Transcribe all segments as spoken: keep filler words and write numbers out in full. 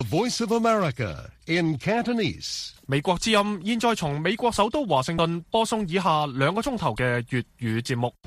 Voice of America in Cantonese。 美國之音現在從美國首都華盛頓播送以下兩個鐘頭嘅粵語節目。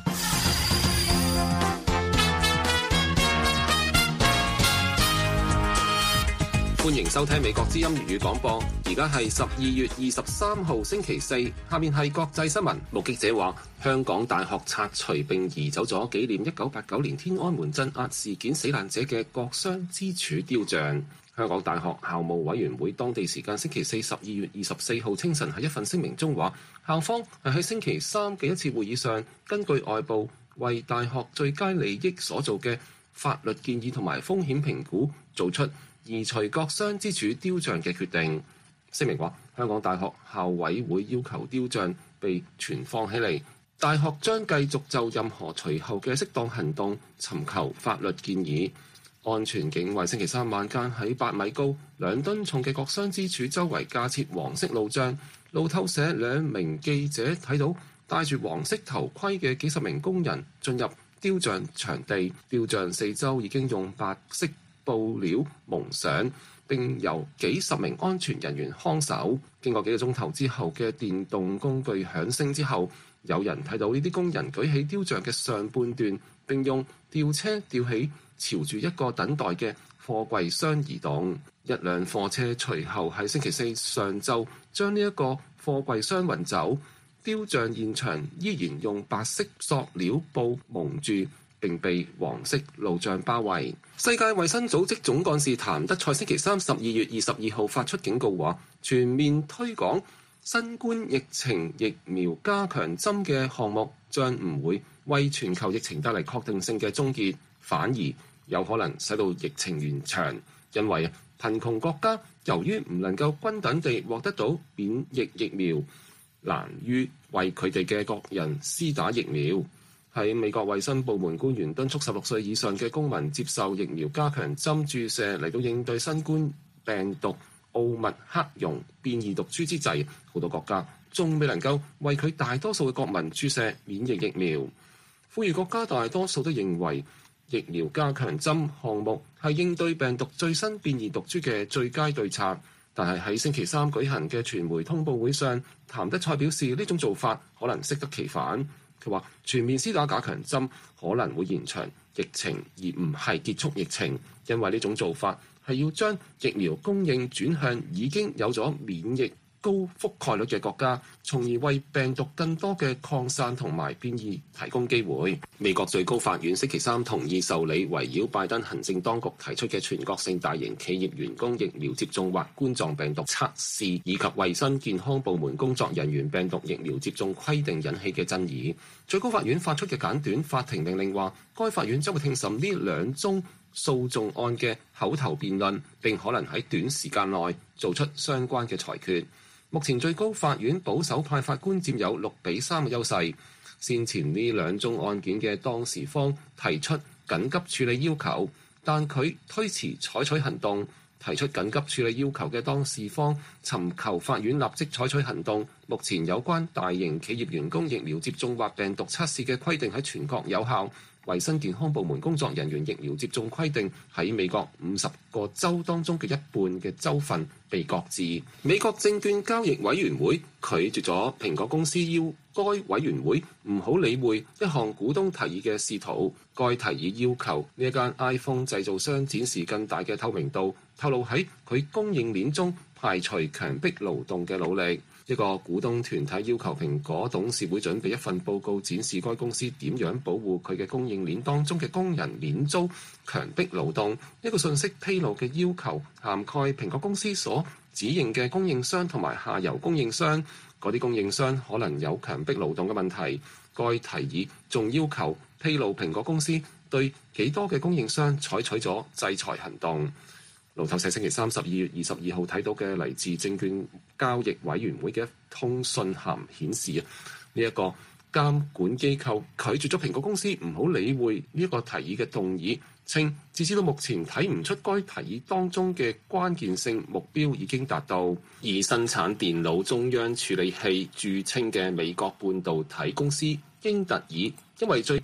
歡迎收聽美國之音粵語廣播，而家係十二月二十三號星期四，下面係國際新聞。目擊者話，香港大學拆除並移走咗紀念一九八九年天安門鎮壓事件死難者嘅國殤之柱雕像。香港大學校務委員會當地時間星期四十二月二十四號清晨喺一份聲明中話，校方係喺星期三嘅一次會議上，根據外部為大學最佳利益所做嘅法律建議同埋風險評估，做出移除國殤之柱雕像嘅決定。聲明話，香港大學校委會要求雕像被存放起嚟，大學將繼續就任何隨後嘅適當行動尋求法律建議。安全警衛星期三晚間喺八米高、兩噸重嘅國殤之柱周圍架設黃色路障。路透社兩名記者睇到戴住黃色頭盔嘅幾十名工人進入雕像場地，雕像四周已經用白色布料蒙上，並由幾十名安全人員看守。經過幾個鐘頭之後嘅電動工具響聲之後，有人睇到呢啲工人舉起雕像嘅上半段，並用吊車吊起，朝住一個等待嘅貨櫃箱移動。一輛貨車隨後喺星期四上晝將呢一個貨櫃箱運走。雕像現場依然用白色塑料布蒙住，並被黃色路障包圍。世界衛生組織總幹事譚德塞星期三十二月二十二號發出警告話，全面推廣新冠疫情疫苗加強針嘅項目將唔會為全球疫情帶嚟確定性嘅終結，反而有可能使到疫情延長。因為貧窮國家由於唔能夠均等地獲得到免疫疫苗，難於為佢哋嘅國人施打疫苗。喺美國衛生部門官員敦促十六歲以上嘅公民接受疫苗加強針注射嚟到應對新冠病毒奧密克戎變異毒株之際，好多國家仲未能夠為佢大多數嘅國民注射免疫疫苗。富裕國家大多數都認為疫苗加強針項目係應對病毒最新變異毒株嘅最佳對策，但係喺星期三舉行嘅傳媒通報會上，譚德塞表示呢種做法可能適得其反。佢話全面施打加強針可能會延長疫情，而唔係結束疫情，因為呢種做法係要將疫苗供應轉向已經有咗免疫高覆蓋率嘅國家，從而為病毒更多嘅擴散同埋變異提供機會。美國最高法院星期三同意受理圍繞拜登行政當局提出嘅全國性大型企業員工疫苗接種或冠狀病毒測試，以及衛生健康部門工作人員病毒疫苗接種規定引起嘅爭議。最高法院發出嘅簡短法庭命令話，該法院將會聽審呢兩宗訴訟案嘅口頭辯論，並可能喺短時間內做出相關嘅裁決。目前最高法院保守派法官佔有六比三嘅優勢。先前呢兩宗案件嘅當事方提出緊急處理要求，但佢推遲採取行動。提出緊急處理要求嘅當事方尋求法院立即採取行動。目前有關大型企業員工疫苗接種或病毒測試嘅規定喺全國有效。衛生健康部門工作人員疫苗接種規定喺美國五十個州當中嘅一半嘅州份被擱置。美國證券交易委員會拒絕咗蘋果公司要該委員會唔好理會一項股東提議嘅試圖。該提議要求呢一間 iPhone 製造商展示更大嘅透明度，透露喺佢供應鏈中排除強迫勞動嘅努力。一個股東團體要求蘋果董事會準備一份報告，展示該公司點樣保護佢嘅供應鏈當中嘅工人免遭強迫勞動。一個信息披露嘅要求涵蓋蘋果公司所指認嘅供應商同埋下游供應商，嗰啲供應商可能有強迫勞動嘅問題。該提議仲要求披露蘋果公司對幾多嘅供應商採取咗制裁行動。路透社星期三十二月二十二號睇到嘅嚟自證券交易委員會嘅一通訊函顯示啊，呢一個監管機構拒絕咗蘋果公司唔好理會呢一個提議嘅動議，稱截至到目前睇唔出該提議當中嘅關鍵性目標已經達到。以生產電腦中央處理器著稱嘅美國半導體公司英特爾，因為最近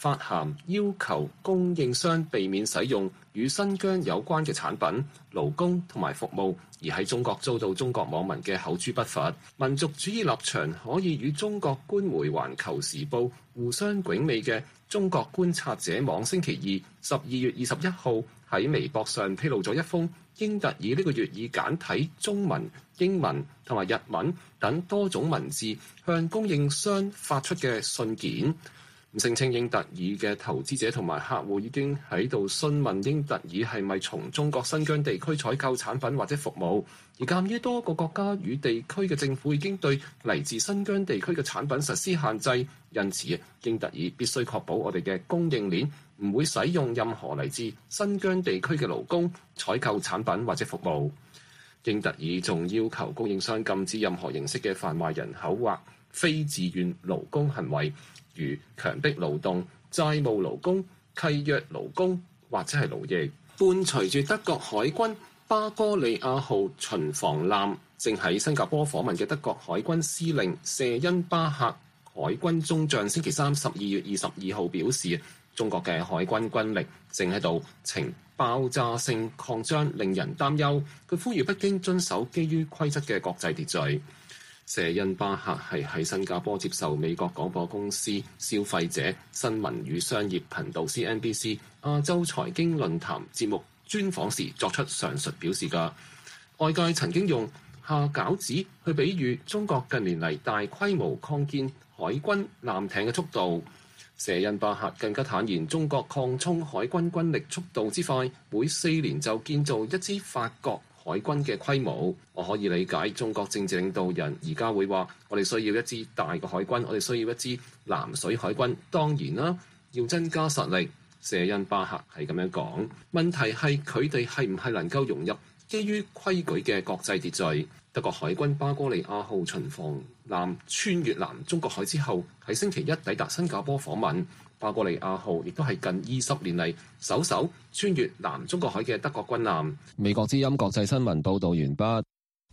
發函要求供應商避免使用與新疆有關嘅產品、勞工同埋服務，而喺中國遭到中國網民嘅口誅筆伐。民族主義立場可以與中國官媒《環球時報》互相媲美嘅中國觀察者網星期二十二月二十一號喺微博上披露咗一封英特爾呢個月以簡體中文、英文同埋日文等多種文字向供應商發出嘅信件。聲稱英特爾嘅投資者同埋客戶已經喺度詢問英特爾係咪從中國新疆地區採購產品或者服務，而鑑於多個國家與地區嘅政府已經對嚟自新疆地區嘅產品實施限制，因此英特爾必須確保我哋嘅供應鏈唔會使用任何嚟自新疆地區嘅勞工採購產品或者服務。英特爾仲要求供應商禁止任何形式嘅販賣人口或非自願勞工行為，如強迫勞動、債務勞工、契約勞工或者係勞役。伴隨住德國海軍巴哥利亞號巡防艦正喺新加坡訪問嘅德國海軍司令謝恩巴赫海軍中將星期三十二月二十二號表示，中國嘅海軍軍力正喺度呈爆炸性擴張，令人擔憂。佢呼籲北京遵守基於規則嘅國際秩序。謝恩巴赫係喺新加坡接受美國廣播公司消費者新聞與商業頻道 C N B C 亞洲財經論壇節目專訪時作出上述表示㗎。外界曾經用下餃子去比喻中國近年嚟大規模擴建海軍艦艇嘅速度。謝恩巴赫更加坦言，中國擴充海軍軍力速度之快，每四年就建造一支法國海軍嘅規模。我可以理解中國政治領導人而家會話，我哋需要一支大嘅海軍，我哋需要一支藍水海軍。當然啦，要增加實力。謝恩巴赫係咁樣講。問題係佢哋係唔係能夠融入基於規矩嘅國際秩序？德國海軍巴哥利亞號巡防艦穿越南中國海之後，喺星期一抵達新加坡訪問。巴哥利亞號亦都係近二十年嚟首艘穿越南中國海嘅德國軍艦。 美國之音國際新聞報導完畢。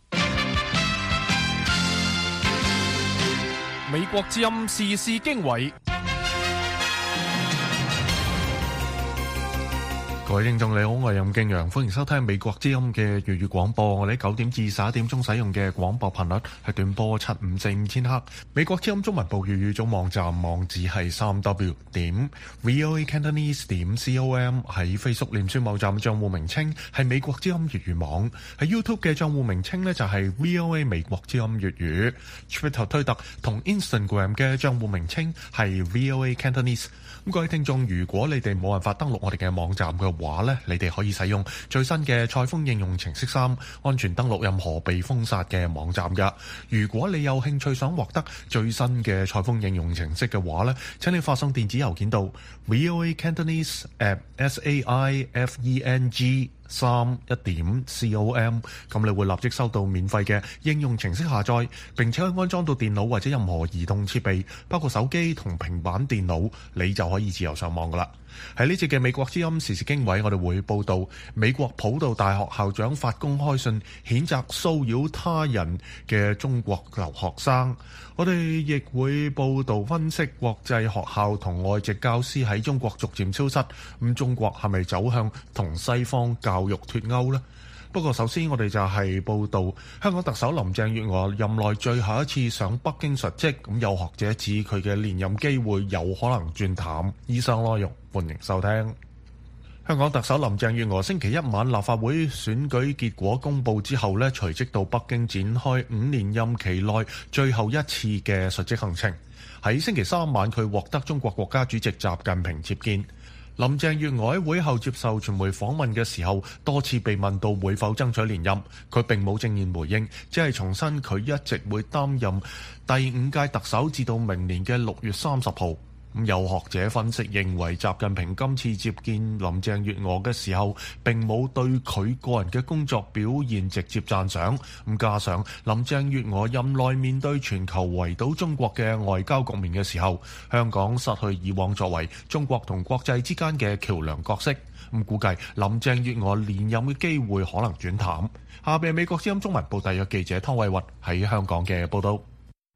美國之音時事經緯。各位聽眾你好，我係任敬陽，歡迎收聽美國之音嘅粵語廣播。我哋九點至十一點鐘使用嘅廣播頻率係短波七五四五千赫。美國之音中文部粵語總網站網址係三 w 點 voa cantonese 點 com。喺 Facebook 臉書網站賬戶名稱係美國之音粵語網。喺 YouTube 嘅賬戶名稱呢就係 VOA 美國之音粵語。Twitter 推特同 Instagram 嘅賬戶名稱係 VOA Cantonese。咁各位聽眾，如果你哋冇辦法登錄我哋嘅網站嘅話呢，你哋可以使用最新嘅賽風應用程式三，安全登錄任何被封殺嘅網站噶。如果你有興趣想獲得最新嘅賽風應用程式嘅話呢，請你發送電子郵件到 voa cantonese at saifeng 三一點 com， 咁你會立即收到免費嘅應用程式下載，並且可以安裝到電腦或者任何移動設備，包括手機同平板電腦，你就可以自由上網噶啦。喺呢節嘅美國之音時事經緯，我哋會報道美國普渡大學校長發公開信譴責騷擾他人嘅中國留學生。我哋亦會報道分析國際學校同外籍教師喺中國逐漸消失，咁中國係咪走向同西方教育脫鈎呢？不過首先我哋就係報道香港特首林鄭月娥任內最後一次上北京述職，咁有學者指佢嘅連任機會有可能轉淡。以上內容歡迎收聽。香港特首林鄭月娥星期一晚立法會選舉結果公佈之後呢，隨即到北京展開五年任期內最後一次嘅述職行程。喺星期三晚，佢獲得中國國家主席習近平接見。林鄭月娥喺會後接受傳媒訪問嘅時候，多次被問到會否爭取連任，佢並冇正面回應，只係重申佢一直會擔任第五屆特首至到明年嘅六月三十號。咁有學者分析認為，習近平今次接見林鄭月娥嘅時候，並冇對佢個人嘅工作表現直接讚賞。咁加上林鄭月娥任內面對全球圍堵中國嘅外交局面嘅時候，香港失去以往作為中國同國際之間嘅橋梁角色。咁估計林鄭月娥連任嘅機會可能轉淡。下邊美國之音中文部特約記者湯偉雲喺香港嘅報道。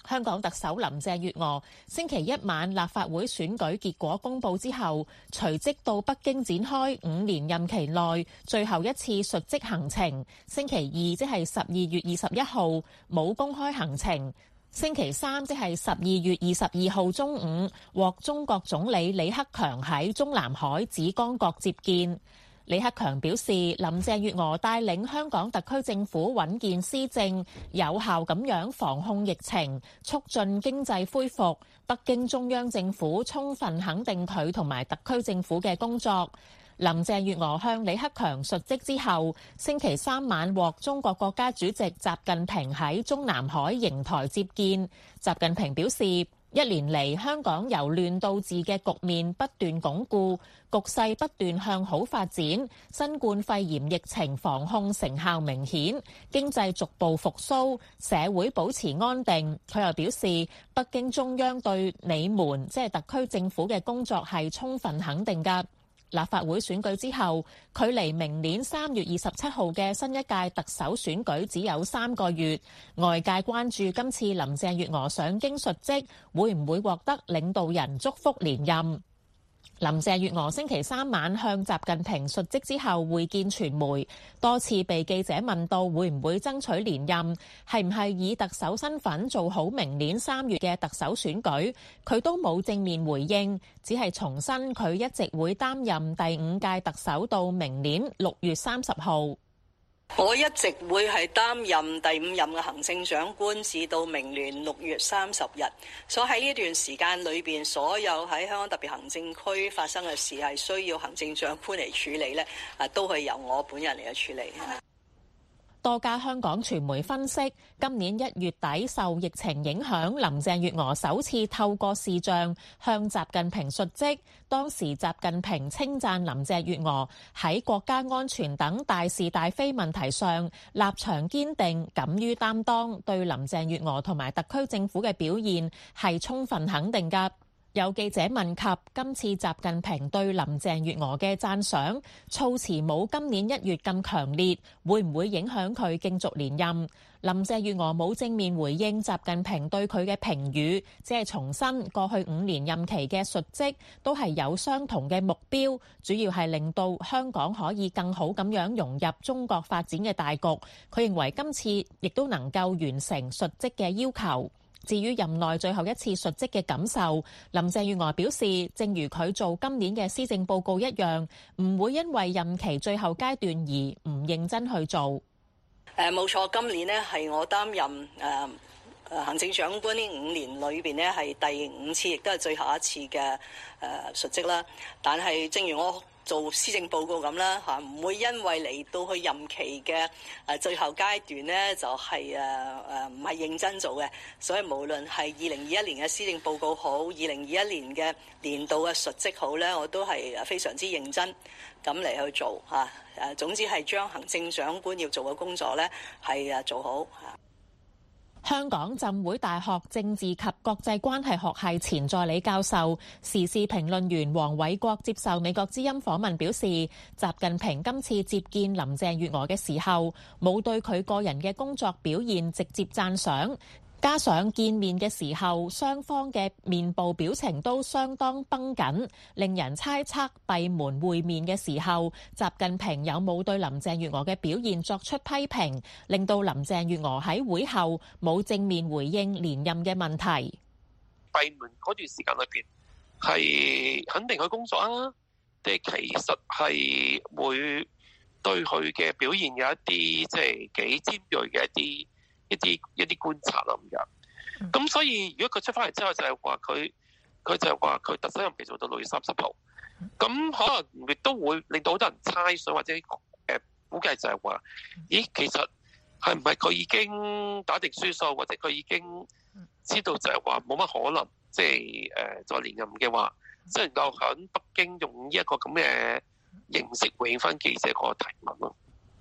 香港特首林鄭月娥星期一晚立法會選舉結果公佈之後，隨即到北京展開五年任期內最後一次述職行程。星期二即係十二月二十一號冇公開行程。星期三即係十二月二十二號中午獲中國總理李克強喺中南海紫光閣接見。李克強表示，林鄭月娥帶領香港特區政府穩健施政，有效咁樣防控疫情，促進經濟恢復。北京中央政府充分肯定佢同埋特區政府嘅工作。林鄭月娥向李克強述職之後，星期三晚獲中國國家主席習近平喺中南海瀛台接見。習近平表示，一年嚟香港由亂到治嘅局面不斷鞏固，局勢不斷向好發展，新冠肺炎疫情防控成效明顯，經濟逐步復甦，社會保持安定。佢又表示，北京中央對你們即係特區政府嘅工作係充分肯定㗎。立法會選舉之後，距離明年三月二十七號嘅新一屆特首選舉只有三個月，外界關注今次林鄭月娥上京述職會唔會獲得領導人祝福連任。林鄭月娥星期三晚向習近平述職之後會見傳媒，多次被記者問到會唔會爭取連任，係唔係以特首身份做好明年三月嘅特首選舉，佢都冇正面回應，只係重申佢一直會擔任第五屆特首到明年六月三十號。 我一直會係擔任第五任嘅行政長官，至到明年六月三十日。所以喺呢段時間裏邊，所有喺香港特別行政區發生嘅事係需要行政長官嚟處理呢，啊，都係由我本人嚟去處理。 多家香港傳媒分析，今年一月底受疫情影響，林鄭月娥首次透過視像向習近平述職。當時習近平稱讚林鄭月娥喺國家安全等大是大非問題上立場堅定、敢於擔當，對林鄭月娥同埋特區政府嘅表現係充分肯定㗎。有記者問及今次習近平對林鄭月娥嘅讚賞措辭冇今年一月咁強烈，會唔會影響佢競逐連任？林鄭月娥冇正面回應習近平對佢嘅評語，只係重申過去五年任期嘅述職都係有相同嘅目標，主要係令到香港可以更好咁樣融入中國發展嘅大局。佢認為今次亦都能夠完成述職嘅要求。至於任內最後一次述職嘅感受，林鄭月娥表示，正如佢做今年嘅施政報告一樣，唔會因為任期最後階段而唔認真去做。 誒冇錯，今年呢係我擔任誒誒行政長官呢五年裏邊呢係第五次，亦都係最後一次嘅誒述職啦。但係正如我做施政報告咁啦嚇，唔會因為嚟到去任期嘅誒最後階段呢，就係誒誒唔係認真做嘅。所以無論係二零二一年嘅施政報告好，二零二一年嘅年度嘅述職好咧，我都係非常之認真咁嚟去做嚇。誒總之係將行政長官要做嘅工作咧係誒做好嚇。 香港浸會大學政治及國際關係學系前助理教授、時事評論員黃偉國接受美國之音訪問表示，習近平今次接見林鄭月娥嘅時候，冇對佢個人嘅工作表現直接讚賞。加上見面嘅時候，雙方嘅面部表情都相當繃緊，令人猜測閉門會面嘅時候，習近平有冇對林鄭月娥嘅表現作出批評，令到林鄭月娥喺會後冇正面回應連任嘅問題。 閉門嗰段時間裏邊係肯定佢工作啊，定係其實係會對佢嘅表現有一啲即係幾尖銳嘅一啲。一啲一啲觀察啦咁樣，咁所以如果佢出翻嚟之後就係話佢佢就係話佢特首任期做到六月三十號，咁可能亦都會令到好多人猜想或者誒估計就係話，咦其實係唔係佢已經打定輸數，或者佢已經知道就係話冇乜可能，即係誒再連任嘅話，即係能夠喺北京用呢一個咁嘅形式回應翻記者個提問咯。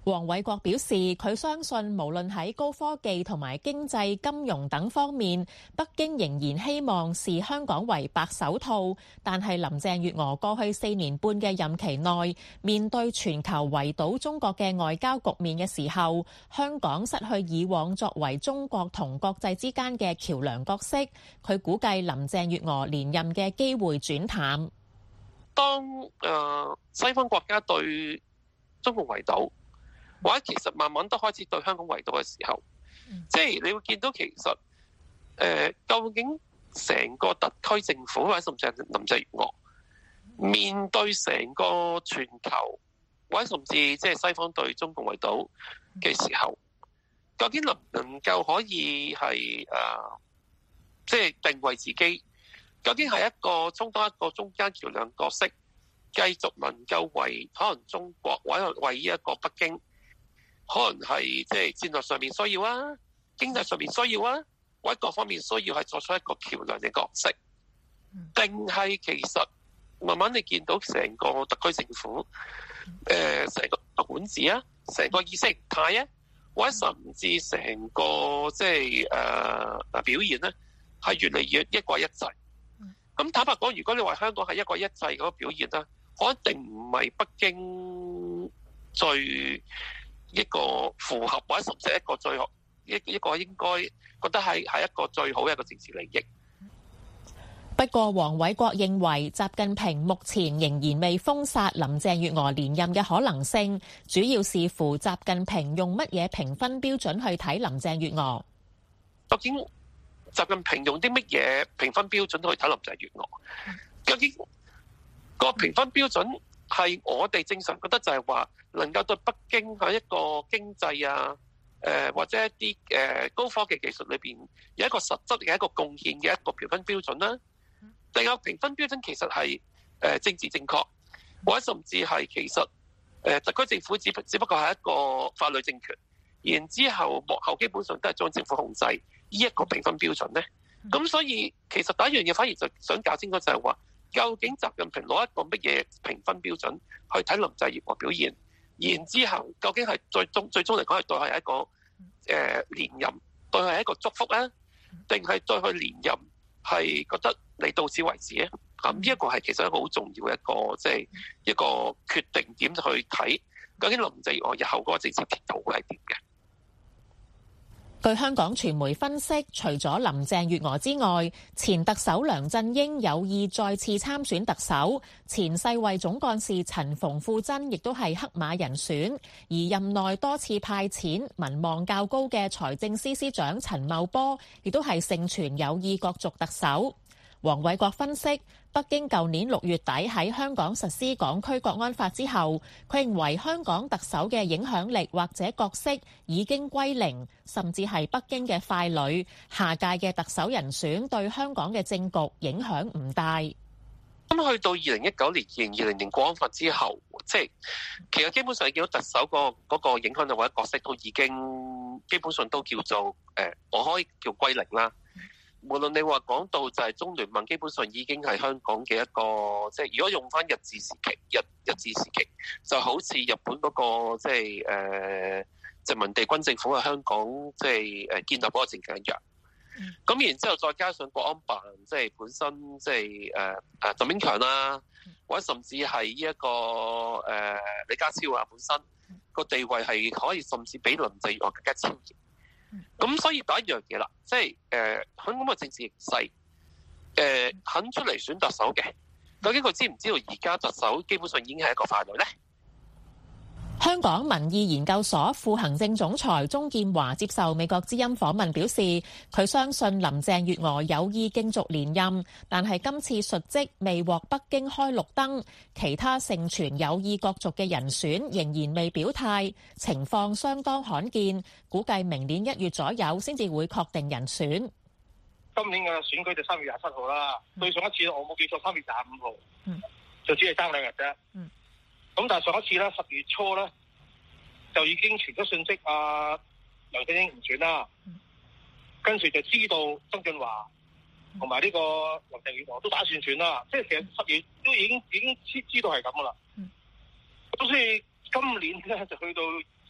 黃偉國表示，佢相信無論喺高科技同埋經濟、金融等方面，北京仍然希望視香港為白手套。但係林鄭月娥過去四年半嘅任期內，面對全球圍堵中國嘅外交局面嘅時候，香港失去以往作為中國同國際之間嘅橋梁角色。佢估計林鄭月娥連任嘅機會轉淡。 當誒、呃、西方國家對中國圍堵，或者其實慢慢都開始對香港圍堵嘅時候，嗯、即係你會見到其實誒、呃，究竟成個特區政府或者甚至係林鄭月娥面對成個全球或者甚至即係西方對中共圍堵嘅時候，究竟能唔能夠可以係誒、呃，即係定位自己，究竟係一個充當一個中間橋梁角色，繼續能夠為可能中國或者為呢一個北京，可能係即係戰略上面需要啊，經濟上面需要啊，或者各方面需要係作出一個橋梁嘅角色，定係其實慢慢你見到成個特區政府，誒成個管治啊，成個意識形態啊，或者甚至成個即係誒表現咧，係越嚟越一國一制。咁坦白講，如果你話香港係一國一制嗰個表現咧，我一定唔係北京最一個符合或者甚至一個最一一個應該覺得係係一個最好嘅一個政治利益。 不過，黃偉國認為習近平目前仍然未封殺林鄭月娥連任嘅可能性，主要視乎習近平用乜嘢評分標準去睇林鄭月娥。 究竟習近平用啲乜嘢評分標準去睇林鄭月娥？究竟個評分標準係我哋正常覺得就係話能夠對北京喺一個經濟啊，誒、呃、或者一啲誒、呃、高科技技術裏邊有一個實質嘅一個貢獻嘅一個評分標準啦？定有評分標準其實係誒、呃、政治正確，或者甚至係其實誒、呃、特區政府只只不過係一個法律政權，然之後幕後基本上都係將政府控制，呢一個評分標準咧。咁所以其實第一樣嘢反而就想搞清楚就係話，究竟習近平攞一個乜嘢評分標準去睇林鄭月娥表現，然之後究竟係最終最終嚟講係對佢係一個誒、呃、連任，對佢係一個祝福咧，定係對佢連任係覺得你到此為止咧？咁呢一個係其實一個好重要嘅一個即係、就是、一個決定點去睇，究竟林鄭月娥日後嗰個政治前途會係點嘅？ 據香港傳媒分析，除咗林鄭月娥之外，前特首梁振英有意再次參選特首，前世衛總幹事陳馮富珍亦都係黑馬人選，而任內多次派錢、民望較高嘅財政司司長陳茂波，亦都係盛傳有意角逐特首。黃偉國分析，北京舊年六月底喺香港實施港區國安法之後，佢認為香港特首嘅影響力或者角色已經歸零，甚至係北京嘅傀儡。下屆嘅特首人選對香港嘅政局影響唔大。 咁去到二零一九年、二零二零年國安法之後，即係其實基本上見到特首個嗰個影響力或者角色都已經基本上都叫做誒，我可以叫歸零啦。無論你話講到就係中聯盟，基本上已經係香港嘅一個，即係如果用翻日治時期、日日治時期，就好似日本嗰個即係誒殖民地軍政府喺香港即係誒建立嗰個政權一樣。咁、嗯、然之後再加上國安辦，即係本身即係誒誒鄧炳強啦，或者甚至係呢一個誒、呃、李家超啊，本身個地位係可以甚至比林鄭月娥更加超然。咁所以第一樣嘢啦，即係誒喺咁嘅政治形勢，誒、呃、肯出嚟選特首嘅，究竟佢知唔知道而家特首基本上已經係一個傀儡咧？ 香港民意研究所副行政總裁鍾建華接受美國之音訪問表示，佢相信林鄭月娥有意競逐連任，但係今次述職未獲北京開綠燈，其他盛傳有意角逐嘅人選仍然未表態，情況相當罕見，估計明年一月左右先至會確定人選。 今年嘅選舉就三月廿七號啦，對上一次我冇記錯三月廿五號，嗯，就只係爭兩日啫，嗯。咁但係上一次咧，十月初咧就已經傳咗訊息，啊梁振英唔選啦，嗯、跟住就知道曾俊華同埋呢個林鄭月娥都打算選啦，即係其實十月都已經已經知知道係咁噶啦。咁、嗯、所以今年咧就去到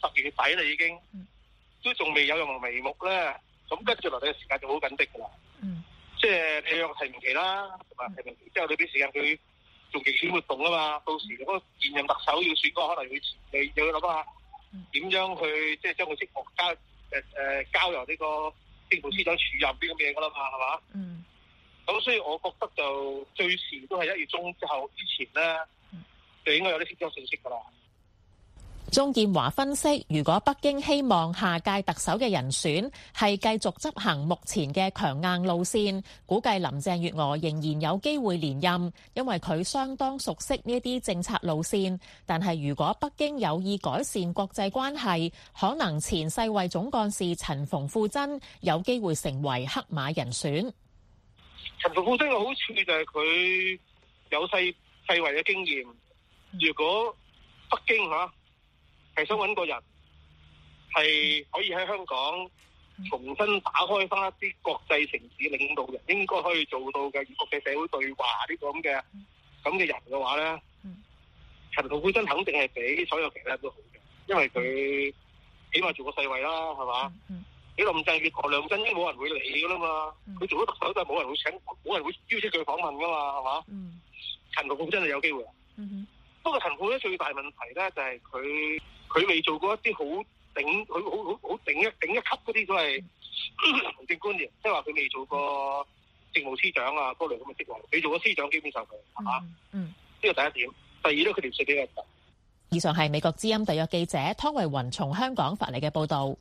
十月底啦已經，都仲未有任何眉目咧，咁跟住落嚟嘅時間就好緊迫㗎啦。嗯，即係你有提名期啦，同埋提名期之後你俾時間佢做競選活動啊嘛，到時嗰個現任特首要選嗰個可能會你又要諗下點樣去即係將個職務交誒誒、呃、交由呢個政務司長署任啲咁嘅嘢㗎啦嘛，係嘛？嗯。咁所以我覺得就最遲都係一月中之後之前咧，就應該有啲清楚信息㗎啦。 鍾建華分析，如果北京希望下屆特首嘅人選係繼續執行目前嘅強硬路線，估計林鄭月娥仍然有機會連任，因為佢相當熟悉呢啲政策路線。但係如果北京有意改善國際關係，可能前世衛總幹事陳馮富珍有機會成為黑馬人選。 陳馮富珍嘅好處就係佢有世世衛嘅經驗。如果北京嚇係想揾個人係可以喺香港重新打開翻一啲國際城市領導人應該可以做到嘅與國際社會對話呢個咁嘅咁嘅人嘅話咧，陳馮富珍肯定係比所有其他人都好嘅，因為佢起碼做過世衛啦，係嘛？你林鄭月娥、梁振英冇人會理噶啦嘛，佢做咗特首都係冇人會請，冇人會邀請佢訪問噶嘛，係嘛？陳馮富珍係有機會。不過陳馮富珍最大問題咧就係佢。佢未做過一啲好頂，佢好好好頂一頂一級嗰啲所謂行政官員，即係話佢未做過政務司長啊嗰類咁嘅職位。你做過司長，基本上佢係嘛？嗯，呢個第一點。第二咧，佢條水比較大。 以上係美國之音特約記者湯慧雲從香港發嚟嘅報導。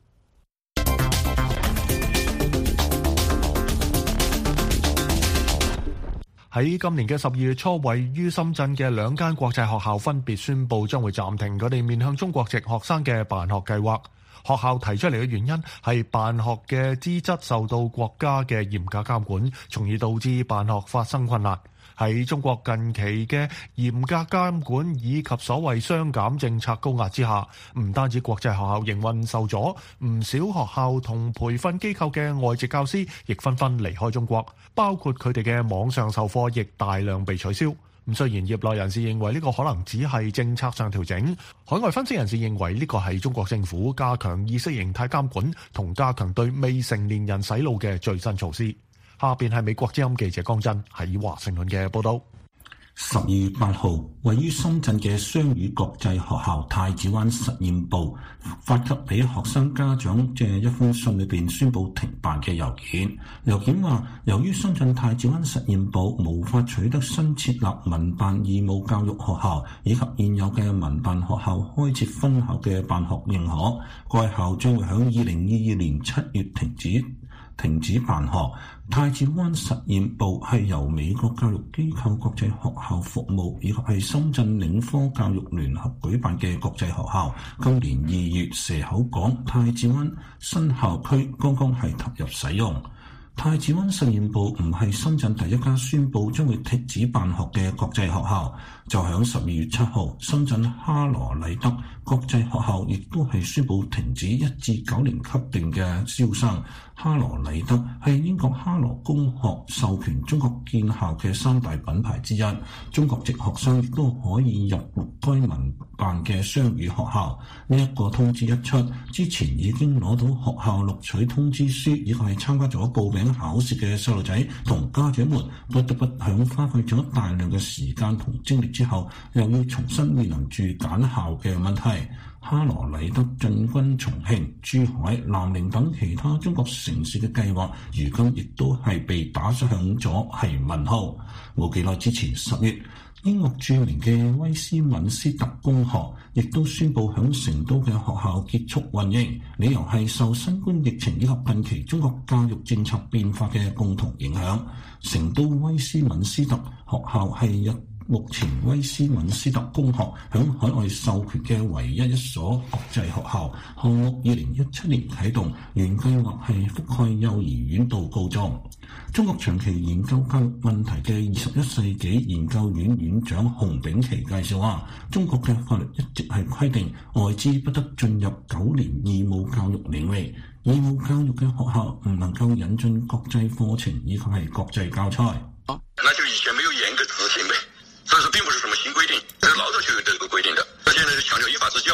喺今年嘅十二月初，位於深圳嘅兩間國際學校分別宣布將會暫停佢哋面向中國籍學生嘅辦學計劃。學校提出嚟嘅原因係辦學嘅資質受到國家嘅嚴格監管，從而導致辦學發生困難。喺中國近期嘅嚴格監管以及所謂雙減政策高壓之下，唔單止國際學校營運受阻，唔少學校同培訓機構嘅外籍教師亦紛紛離開中國，包括佢哋嘅網上授課亦大量被取消。咁雖然業內人士認為呢個可能只係政策上調整，海外分析人士認為呢個係中國政府加強意識形態監管同加強對未成年人洗腦嘅最新措施。下邊係美國之音記者江真喺華盛頓嘅報道。 十二月八號，位於深圳嘅雙語國際學校太子灣實驗部發給俾學生家長嘅一封信裏邊宣布停辦嘅郵件。郵件話，由於深圳太子灣實驗部無法取得新設立民辦義務教育學校以及現有嘅民辦學校開設分校嘅辦學認可，該校將會喺二零二二年七月停止停止辦學。太子灣實驗部係由美國教育機構國際學校服務以及係深圳領科教育聯合舉辦嘅國際學校。今年二月蛇口港太子灣新校區剛剛係投入使用。太子灣實驗部唔係深圳第一家宣布將會停止辦學嘅國際學校，就響十二月七號，深圳哈羅禮德國際學校亦都係宣布停止一至九年級定嘅招生。哈羅禮德係英國哈羅公學授權中國建校嘅三大品牌之一，中國籍學生亦都可以入讀該民辦嘅雙語學校。呢一個通知一出，之前已經攞到學校錄取通知書以及係參加咗報名考試嘅細路仔同家長們，不得不響花費咗大量嘅時間同精力之後，又要重新面臨住揀校嘅問題。哈羅禮德進軍重慶、珠海、南寧等其他中國城市嘅計劃，如今亦都係被打上咗係問號。冇幾耐之前十月，英國著名嘅威斯敏斯特公學亦都宣布響成都嘅學校結束運營，理由係受新冠疫情以及近期中國教育政策變化嘅共同影響。成都威斯敏斯特學校係一目前威斯敏斯特公學響海外授權嘅唯一一所國際學校，項目二零一七年啟動，原計劃係覆蓋幼兒園到高中。中國長期研究教育問題嘅二十一世紀研究院院長洪炳奇介紹話，中國嘅法律一直係規定外資不得進入九年義務教育領域，義務教育嘅學校唔能夠引進國際課程以及係國際教材。 啊，那就以前沒有嚴格執行唄，所以說並不是什麼新規定，這是老早就有這個規定的。現在就強調依法治教，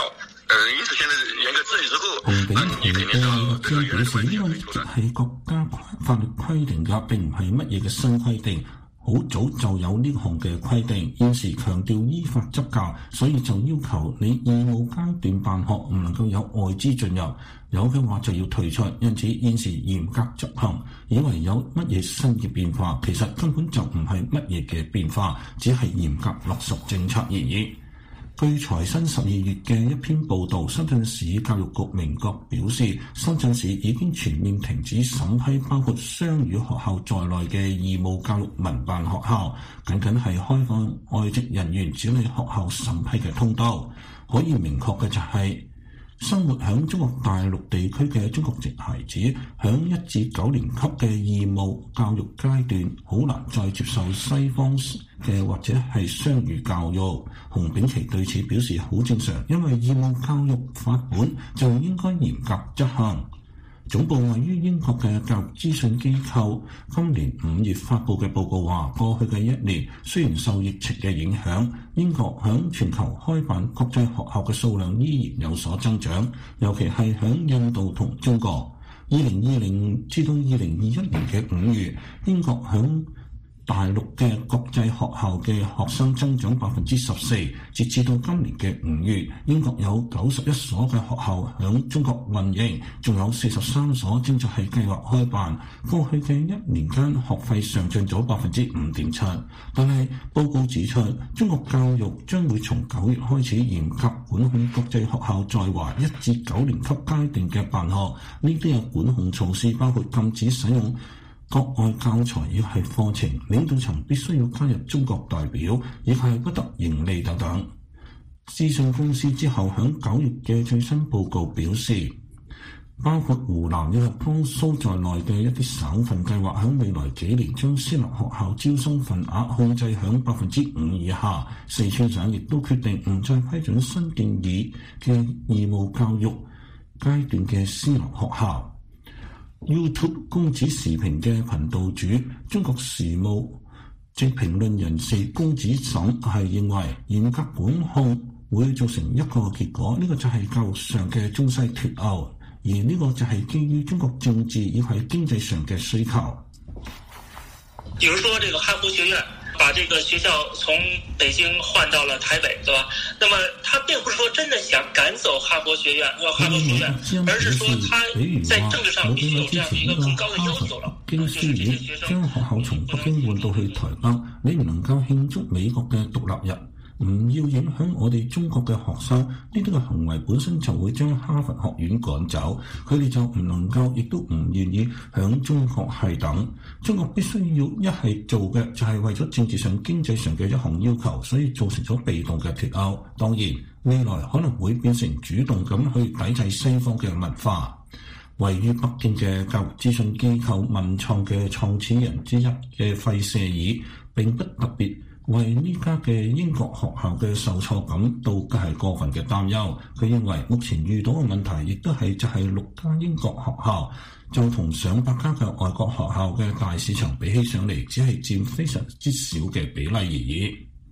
因此現在嚴格制之後， 洪炳琦嘅將表示呢個一直係國家法律規定㗎，並唔係乜嘢嘅新規定。好早就有呢項嘅規定，現時強調依法執教，所以就要求你義務階段辦學唔能夠有外資進入，有嘅話就要退出。因此現時嚴格執行，以為有乜嘢新嘅變化，其實根本就唔係乜嘢嘅變化，只係嚴格落實政策而已。據財新十二月嘅一篇報導，深圳市教育局明確表示，深圳市已經全面停止審批包括雙語學校在內嘅義務教育民辦學校，僅僅係開放外籍人員子女學校審批嘅通道。可以明確嘅就係、是，生活喺中國大陸地區嘅中國籍孩子，喺一至九年級嘅義務教育階段，好難再接受西方嘅或者係雙語教育。洪炳琦對此表示好正常，因為義務教育法本就應該嚴格執行。總部位於英國嘅教育資訊機構今年五月發布嘅報告話，過去嘅一年雖然受疫情嘅影響，英國響全球開辦國際學校嘅數量依然有所增長，尤其係響印度同中國。二零二零至到二零二一年嘅五月，英國響大陸嘅國際學校嘅學生增長百分之十四，截至到今年嘅五月，英國有九十一所嘅學校響中國運營，仲有四十三所正在係計劃開辦。過去嘅一年間，學費上漲咗百分之五點七。但係報告指出，中國教育將會從九月開始嚴格管控國際學校在華一至九年級階段嘅辦學。呢啲嘅管控措施包括禁止使用國外教材亦係課程，領導層必須要加入中國代表，亦係不得盈利等等。資訊公司之後響九月嘅最新報告表示，包括湖南以及江蘇在內嘅一啲省份計劃響未來幾年將私立學校招生份額控制響百分之五以下。四川省亦都決定唔再批准新建議嘅義務教育階段嘅私立學校。YouTube 公子視頻嘅頻道主、中國時務正評論人士公子沈係認為，嚴格管控會造成一個結果，呢、這個就係教育上嘅中西脫鈎，而呢個就係基於中國政治以及經濟上嘅需求。 比如說，這個哈佛學院把這個學校從北京換到了台北，對吧？那麼他並不是說真的想趕走哈佛學院或哈佛學院，而是說他在政治上必須有這樣一個更高的要求了。 京書院將學校從北京換到去台北，你唔能夠慶祝美國嘅獨立日，唔要影響我哋中國嘅學生，呢啲嘅行為本身就會將哈佛學院趕走，佢哋就唔能夠，亦都唔願意響中國係等。中國必須要一係做嘅就係為咗政治上、經濟上嘅一項要求，所以造成咗被動嘅脫鈎。當然，未來可能會變成主動咁去抵制西方嘅文化。位於北京嘅教育資訊機構文創嘅創始人之一嘅費舍爾並不特別為呢家嘅英國學校嘅受挫感到嘅係過分嘅擔憂。佢認為目前遇到嘅問題亦都係就係六家英國學校就同上百家嘅外國學校嘅大市場比起上嚟，只係佔非常之少嘅比例而已。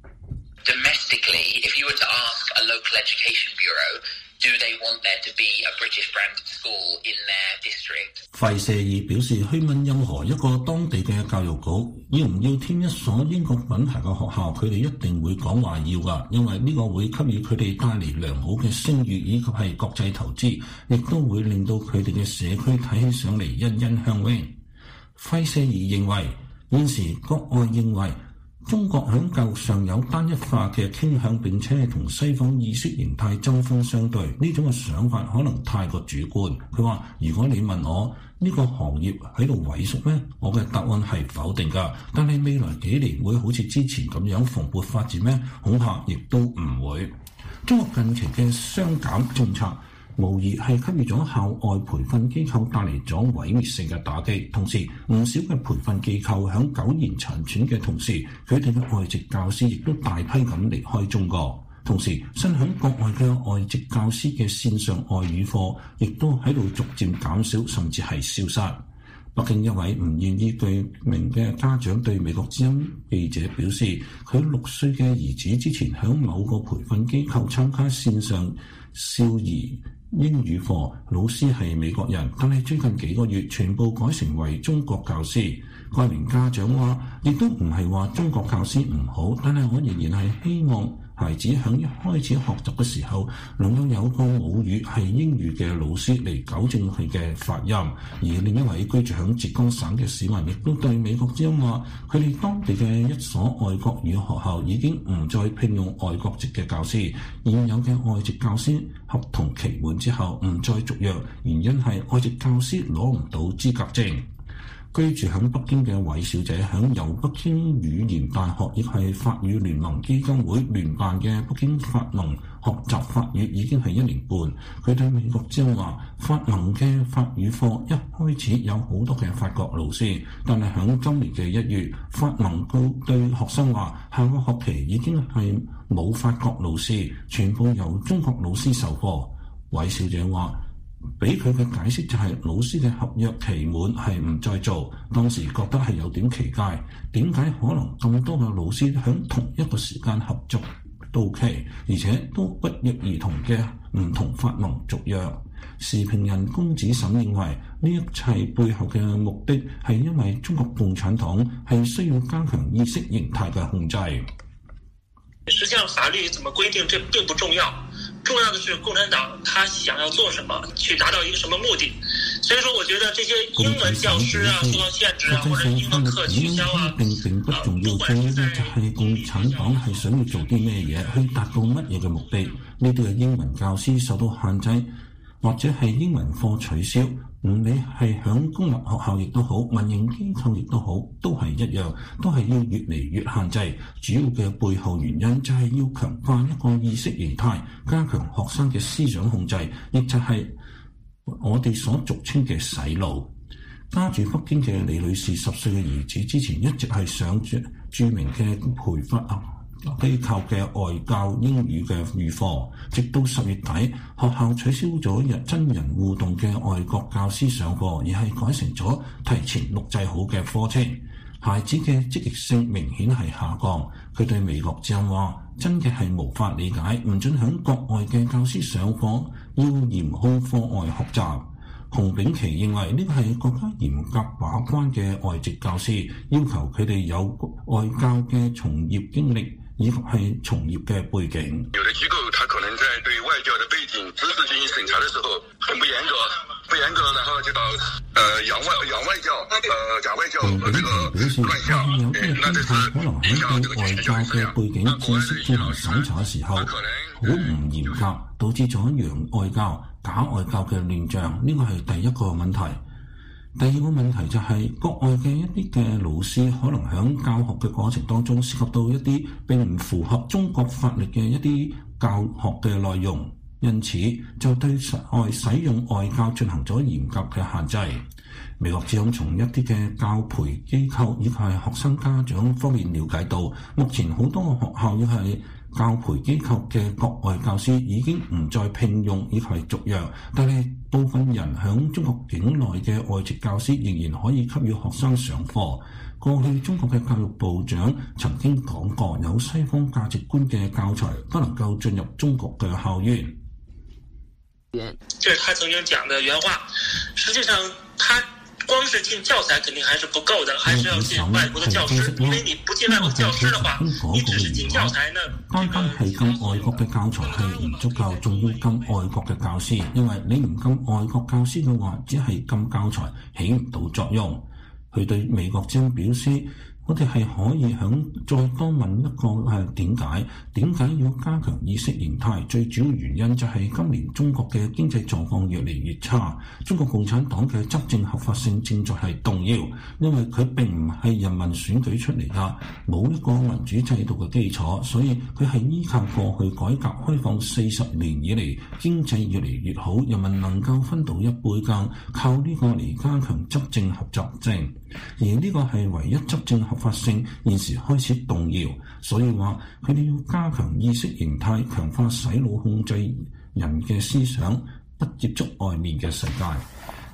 Domestically, if you were to ask a local education bureau, do they want there to be a British branded school in their district? 費舍爾表示，去問任何一個當地嘅教育局，要唔要添一所英國品牌嘅學校，佢哋一定會講話要㗎，因為呢個會給予佢哋帶嚟良好嘅聲譽以及係國際投資，亦都會令到佢哋嘅社區睇起上嚟欣欣向榮。費舍爾認為，現時國外認為中國喺教育上有單一化嘅傾向，並且係同西方意識形態針鋒相對，呢種嘅想法可能太過主觀。佢話：如果你問我呢個行業喺度萎縮咩？我嘅答案係否定㗎。但係未來幾年會好似之前咁樣蓬勃發展咩？恐怕亦都唔會。中國近期嘅雙減政策無疑係給予咗校外培訓機構帶嚟咗毀滅性嘅打擊，同時唔少嘅培訓機構響苟延殘喘嘅同時，佢哋嘅外籍教師亦都大批咁離開中國。同時，身響國外嘅外籍教師嘅線上外語課亦都喺度逐漸減少，甚至係消失。 北京一位唔願意具名嘅家長對美國之音記者表示，佢六歲嘅兒子之前響某個培訓機構參加線上少兒英語課，老師係美國人，但係最近幾個月全部改成為中國教師。該名家長話，亦都唔係話中國教師唔好，但係我仍然係希望孩子響一開始學習嘅時候能夠有個母語係英語嘅老師嚟糾正佢嘅發音。而另一位居住響浙江省嘅市民亦都對美國之音話，佢哋當地嘅一所外國語學校已經唔再聘用外國籍嘅教師，現有嘅外籍教師合同期滿之後唔再續約，原因係外籍教師攞唔到資格證。居住喺北京嘅韋小姐喺由北京語言大學亦係法語聯盟基金會聯辦嘅北京法盟學習法語已經係一年半。佢對美國之音話，法盟嘅法語課一開始有好多嘅法國老師，但係喺今年嘅一月，法盟告對學生話，下個學期已經係冇法國老師，全部由中國老師授課。韋小姐話，俾佢嘅解釋就係老師嘅合約期滿係唔再做，當時覺得係有點奇怪，點解可能咁多嘅老師喺同一個時間合作到期，而且都不約而同嘅唔同法盟續約。時評人公子沈認為，呢一切背後嘅目的係因為中國共產黨係需要加強意識形態嘅控制。 實際上法律怎麼規定這並不重要，重要的是共產黨他想要做什麼，去達到一個什麼目的。所以說我覺得這些英文教師啊受到限制啊，或者英文課取消啊， 並並不重要，重要嘅就係共產黨係想要做啲咩嘢，去達到乜嘢嘅目的。呢啲嘅英文教師受到限制，或者係英文課取消，唔理係響公立學校亦都好，民營機構亦都好，都係一樣，都係要越嚟越限制。主要嘅背後原因就係要強化一個意識形態，加強學生嘅思想控制，亦就係我哋所俗稱嘅洗腦。家住北京嘅李女士十歲嘅兒子之前一直係上著著名嘅培訓機構嘅外教英語嘅預課，直到十月底，學校取消咗日真人互動嘅外國教師上課，而係改成咗提前錄製好嘅課程。孩子嘅積極性明顯係下降。佢對美國之音話，真嘅係無法理解，唔准響國外嘅教師上課，要嚴控課外學習。洪炳奇認為呢個係國家嚴格把關嘅外籍教師，要求佢哋有外教嘅從業經歷以及係從業嘅背景。 有的機構，它可能在對外教的背景知識進行審查的時候，很不嚴格，不嚴格，然後就到呃洋外洋外教，呃假外教和這個亂教。 有啲機構可能喺對外教嘅背景知識進行審查嘅時候，好唔嚴格，導致咗洋外教、假外教嘅亂象。呢個係第一個問題。第二個問題就係、是、國外嘅一啲嘅老師可能喺教學嘅過程當中涉及到一啲並唔符合中國法律嘅一啲教學嘅內容，因此就對外使用外教進行咗嚴格嘅限制。美國之音從一啲嘅教培機構以及係學生家長方面了解到，目前好多個學校亦係教培機構嘅國外教師已經唔再聘用以及係續約，但係部分人響中國境內嘅外籍教師仍然可以給予學生上課。過去中國嘅教育部長曾經講過，有西方價值觀嘅教材不能夠進入中國嘅校園。 這是他曾經講的原話。實際上，他光是進教材肯定還是不夠的，還是要進外國的教師。因為你不進外國教師的話，你只是進教材呢？ 單單係禁外國嘅教材係唔足夠，仲要禁外國嘅教師。因為你唔禁外國教師嘅話，只係禁教材，起唔到作用。佢對美國之音表示，我哋係可以響再多問一個係點解？點解要加強意識形態？最主要原因就係今年中國嘅經濟狀況越嚟越差，中國共產黨嘅執政合法性正在係動搖，因為佢並唔係人民選舉出嚟㗎，冇一個民主制度嘅基礎，所以佢係依靠過去改革開放四十年以嚟經濟越嚟越好，人民能夠分到一杯羹，靠呢個嚟加強執政合作性，而呢個係唯一執政合法性現時開始動搖，所以話佢哋要加強意識形態，強化洗腦控制人嘅思想，不接觸外面嘅世界。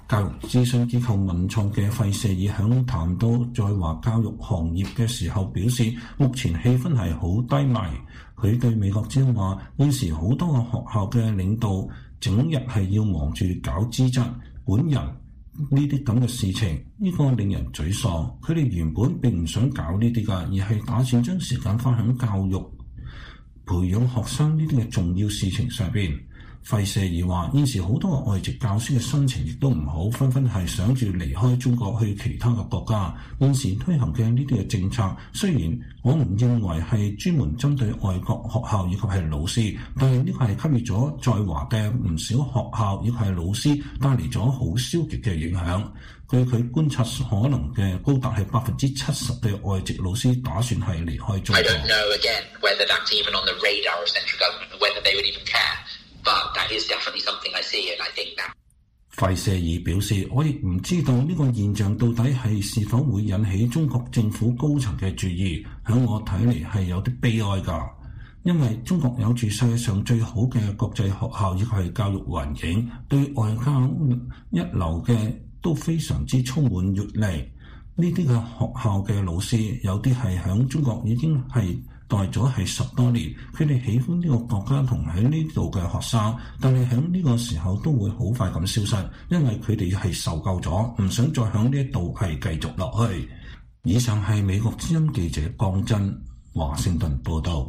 教育諮詢機構文創嘅費舍爾響談到在華教育行業嘅時候表示，目前氣氛係好低迷。佢對美國之音話，現時好多個學校嘅領導整日係要忙住搞資質、管人呢啲咁嘅事情，呢、這個令人沮喪。佢哋原本並唔想搞呢啲㗎，而係打算將時間花喺教育、培養學生呢啲嘅重要事情上邊。費舍爾話：現時好多個外籍教師嘅心情亦都唔好，紛紛係想住離開中國去其他嘅國家。現時推行嘅呢啲嘅政策，雖然我唔認為係專門針對外國學校以及係老師，但係呢個係給予咗在華嘅唔少學校以及係老師帶嚟咗好消極嘅影響。據佢觀察，可能嘅高達係百分之七十嘅外籍老師打算係離開中國。I don't know again whether that's even on the radar of central government, whether they would even care.But that is definitely something I see, and I think that. 費舍爾表示，我亦唔知道呢個現象到底係是否會引起中國政府高層嘅注意。喺我睇嚟係有啲悲哀㗎，因為中國有住世界上最好嘅國際學校，亦係教育環境，對外交一流嘅都非常之充滿閱歷。呢啲嘅學校嘅老師有啲係喺中國已經係待咗係十多年，佢哋喜歡呢個國家同喺呢度嘅學生，但係喺呢個時候都會好快咁消失，因為佢哋係受夠咗，唔想再喺呢一度係繼續落去。以上係美國之音記者江真華盛頓報道。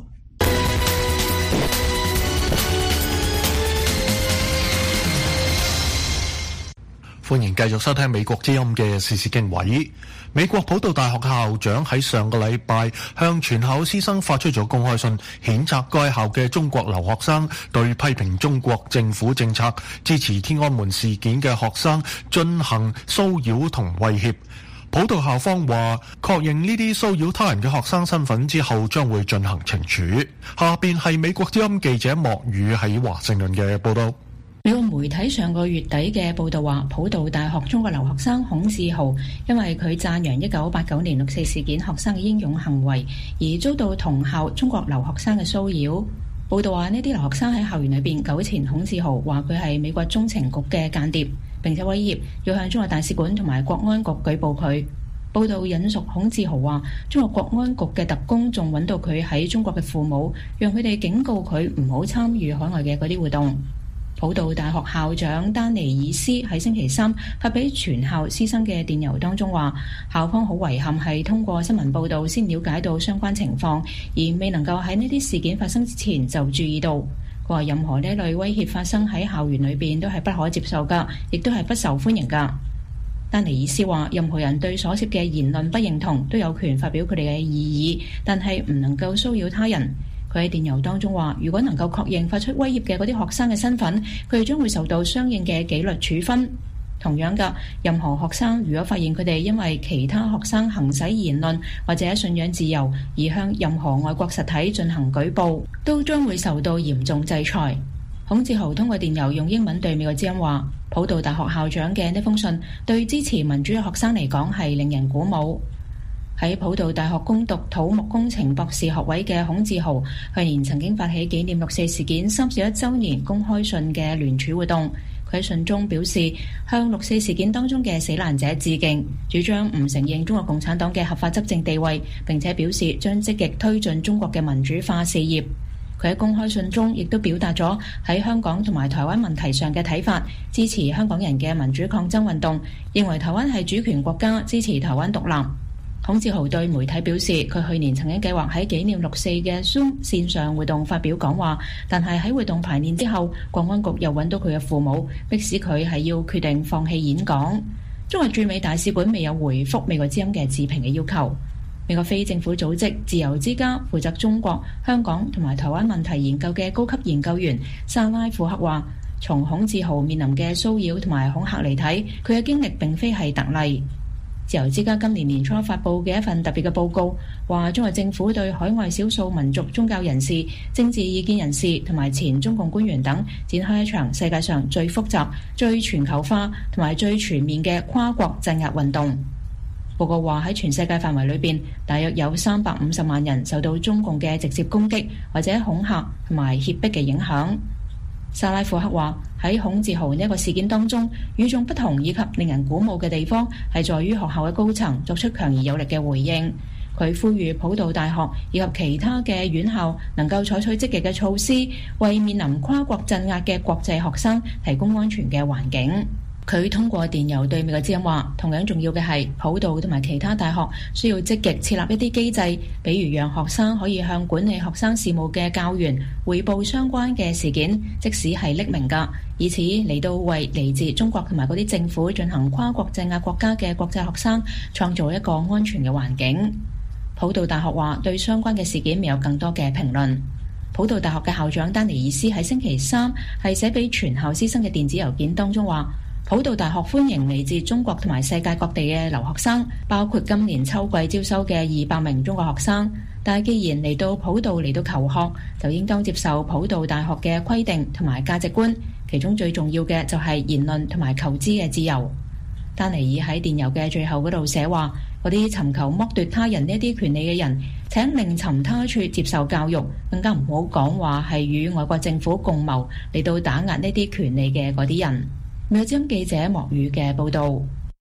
歡迎繼續收聽美國之音嘅時事經緯。美國普渡大學校長喺上個禮拜向全校師生發出咗公開信，譴責該校嘅中國留學生對批評中國政府政策、支持天安門事件嘅學生進行騷擾同威脅。普渡校方話，確認呢啲騷擾他人嘅學生身份之後，將會進行懲處。下邊係美國之音記者莫宇喺華盛頓嘅報道。 美國媒體上個月底嘅報道話，普渡大學中國留學生孔志豪因為佢讚揚一九八九年六四事件學生嘅英勇行為，而遭到同校中國留學生嘅騷擾。報道話，呢啲留學生喺校園裏邊糾纏孔志豪，話佢係美國中情局嘅間諜，並且威脅要向中國大使館同埋國安局舉報佢。報道引述孔志豪話，中國國安局嘅特工仲揾到佢喺中國嘅父母，讓佢哋警告佢唔好參與海外嘅嗰啲活動。普渡大學校長丹尼爾斯喺星期三發俾全校師生嘅電郵當中話，校方好遺憾係通過新聞報道先了解到相關情況，而未能夠喺呢啲事件發生之前就注意到。佢話任何呢類威脅發生喺校園裏邊都係不可接受噶，亦都係不受歡迎噶。丹尼爾斯話，任何人對所涉嘅言論不認同，都有權發表佢哋嘅異議，但係唔能夠騷擾他人。佢喺電郵當中話，如果能夠確認發出威脅嘅嗰啲學生嘅身份，佢哋將會受到相應嘅紀律處分。同樣嘅，任何學生如果發現佢哋因為其他學生行使言論或者信仰自由而向任何外國實體進行舉報，都將會受到嚴重制裁。孔志豪通過電郵用英文對美國之音話，普渡大學校長嘅呢封信對支持民主嘅學生嚟講係令人鼓舞。喺普渡大學攻讀土木工程博士學位嘅孔志豪，去年曾經發起紀念六四事件三十一週年公開信嘅聯署活動。佢喺信中表示，向六四事件當中嘅死難者致敬，主張唔承認中國共產黨嘅合法執政地位，並且表示將積極推進中國嘅民主化事業。佢喺公開信中亦都表達咗喺香港同埋台灣問題上嘅睇法，支持香港人嘅民主抗爭運動，認為台灣係主權國家，支持台灣獨立。孔志豪對媒體表示，佢去年曾經計劃喺紀念六四嘅 Zoom 線上活動發表講話，但係喺活動排練之後，國安局又揾到佢嘅父母，迫使佢係要決定放棄演講。中國駐美大使館未有回覆美國之音嘅置評嘅要求。美國非政府組織自由之家負責中國、香港同埋台灣問題研究嘅高級研究員沙拉庫克話，從孔志豪面臨嘅騷擾同埋恐嚇嚟睇，佢嘅經歷並非係特例。自由之家今年年初發佈嘅一份特別嘅報告話，中國政府對海外少數民族宗教人士、政治意見人士同埋前中共官員等展開一場世界上最複雜、最全球化同埋最全面嘅跨國鎮壓運動。報告話，喺全世界範圍裏邊，大約有三百五十萬人受到中共嘅直接攻擊或者恐嚇同埋脅迫嘅影響。 沙拉庫克話：喺孔治豪呢一個事件當中，與眾不同以及令人鼓舞嘅地方係在於學校嘅高層作出強而有力嘅回應。佢呼籲普渡大學以及其他嘅院校能夠採取積極嘅措施，為面臨跨國鎮壓嘅國際學生提供安全嘅環境。佢通過電郵對美國之音話，同樣重要嘅係普渡同埋其他大學需要積極設立一啲機制，比如讓學生可以向管理學生事務嘅教員匯報相關嘅事件，即使係匿名㗎，以此嚟到為嚟自中國同埋嗰啲政府進行跨國鎮壓國家嘅國際學生創造一個安全嘅環境。普渡大學話對相關嘅事件未有更多嘅評論。普渡大學嘅校長丹尼爾斯喺星期三係寫俾全校師生嘅電子郵件當中話，普渡大學歡迎嚟自中國同埋世界各地嘅留學生，包括今年秋季招收嘅二百名中國學生。但係既然嚟到普渡嚟到求學，就應當接受普渡大學嘅規定同埋價值觀，其中最重要嘅就係言論同埋求知嘅自由。丹尼爾喺電郵嘅最後嗰度寫話，嗰啲尋求剝奪他人呢一啲權利嘅人，請另尋他處接受教育，更加唔好講話係與外國政府共謀嚟到打壓呢啲權利嘅嗰啲人。美國之音記者莫宇嘅報道。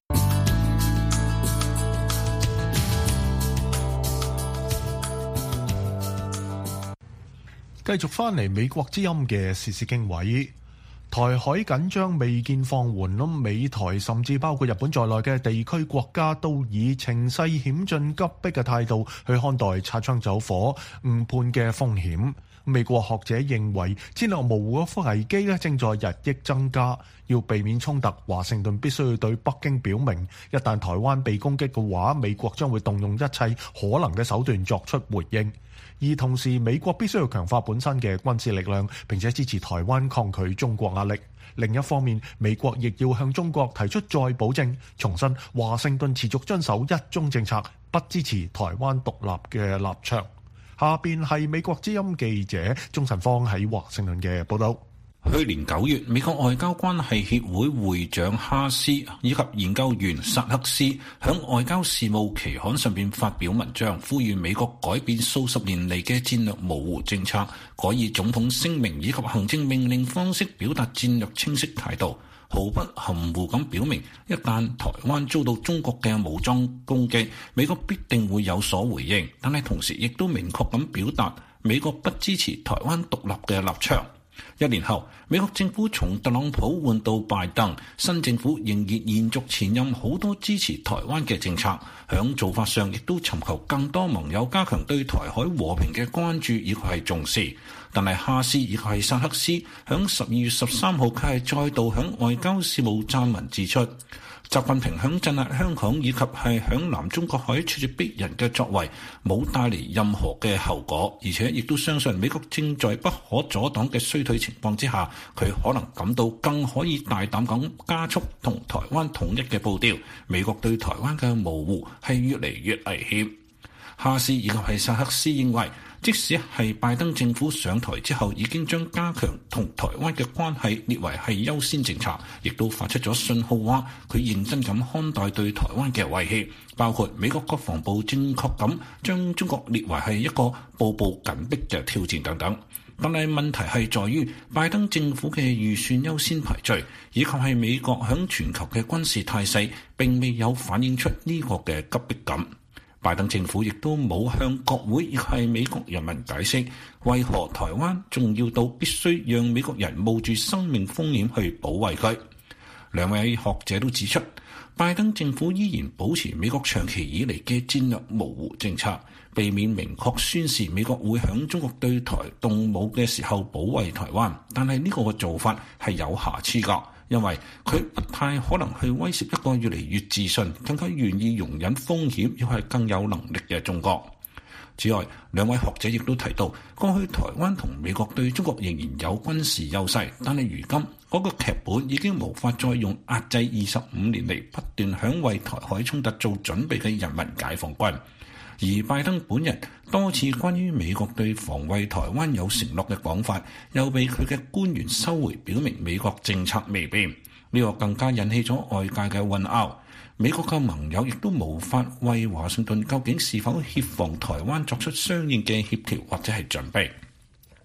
繼續翻嚟美國之音嘅時事經緯，台海緊張未見放緩，咁美台甚至包括日本在內嘅地區國家都以情勢險峻急迫嘅態度去看待擦槍走火誤判嘅風險。美國學者認為戰略模糊嘅危機咧正在日益增加，要避免衝突，華盛頓必須要對北京表明，一旦台灣被攻擊嘅話，美國將會動用一切可能嘅手段作出回應。而同時，美國必須要強化本身嘅軍事力量，並且支持台灣抗拒中國壓力。另一方面，美國亦要向中國提出再保證，重申華盛頓持續遵守一中政策，不支持台灣獨立嘅立場。下邊係美國之音記者鍾晨芳喺華盛頓嘅報道。 去年九月，美國外交關係協會會長哈斯以及研究員薩克斯喺外交事務期刊上邊發表文章，呼籲美國改變數十年嚟嘅戰略模糊政策，改以總統聲明以及行政命令方式表達戰略清晰態度，毫不含糊咁表明，一旦台灣遭到中國嘅武裝攻擊，美國必定會有所回應，但係同時亦都明確咁表達美國不支持台灣獨立嘅立場。一年後，美國政府從特朗普換到拜登，新政府仍然延續前任好多支持台灣嘅政策，響做法上亦都尋求更多盟友加強對台海和平嘅關注以及係重視。但係哈斯以及係薩克斯響十二月十三號佢係再度響外交事務撰文指出，習近平響鎮壓香港以及係響南中國海咄咄逼人嘅作為冇帶嚟任何嘅後果，而且亦都相信美國正在不可阻擋嘅衰退情況之下，佢可能感到更可以大膽咁加速同台灣統一嘅步調。美國對台灣嘅模糊係越嚟越危險。哈斯以及係薩克斯認為，即使係拜登政府上台之後已經將加強同台灣嘅關係列為係優先政策，亦都發出咗信號話佢認真咁看待對台灣嘅威脅，包括美國國防部正確咁將中國列為係一個步步緊迫嘅挑戰等等。但係問題係在於拜登政府嘅預算優先排序，以及係美國響全球嘅軍事態勢並未有反映出呢個嘅急迫感。拜登政府亦都冇向國會亦係美國人民解釋，為何台灣重要到必須讓美國人冒住生命風險去保衛佢。兩位學者都指出，拜登政府依然保持美國長期以嚟嘅戰略模糊政策，避免明確宣示美國會響中國對台動武嘅時候保衛台灣，但係呢個嘅做法係有瑕疵㗎。因為佢不太可能去威脅一個越嚟越自信、更加願意容忍風險，又係更有能力嘅中國。此外，兩位學者亦都提到，過去台灣同美國對中國仍然有軍事優勢，但係如今嗰個劇本已經無法再用壓制二十五年嚟不斷響為台海衝突做準備嘅人民解放軍。而拜登本人多次關於美國對防衛台灣有承諾嘅講法，又被佢嘅官員收回，表明美國政策未變。呢個更加引起咗外界嘅混淆。美國嘅盟友亦都無法為華盛頓究竟是否協防台灣作出相應嘅協調或者係準備。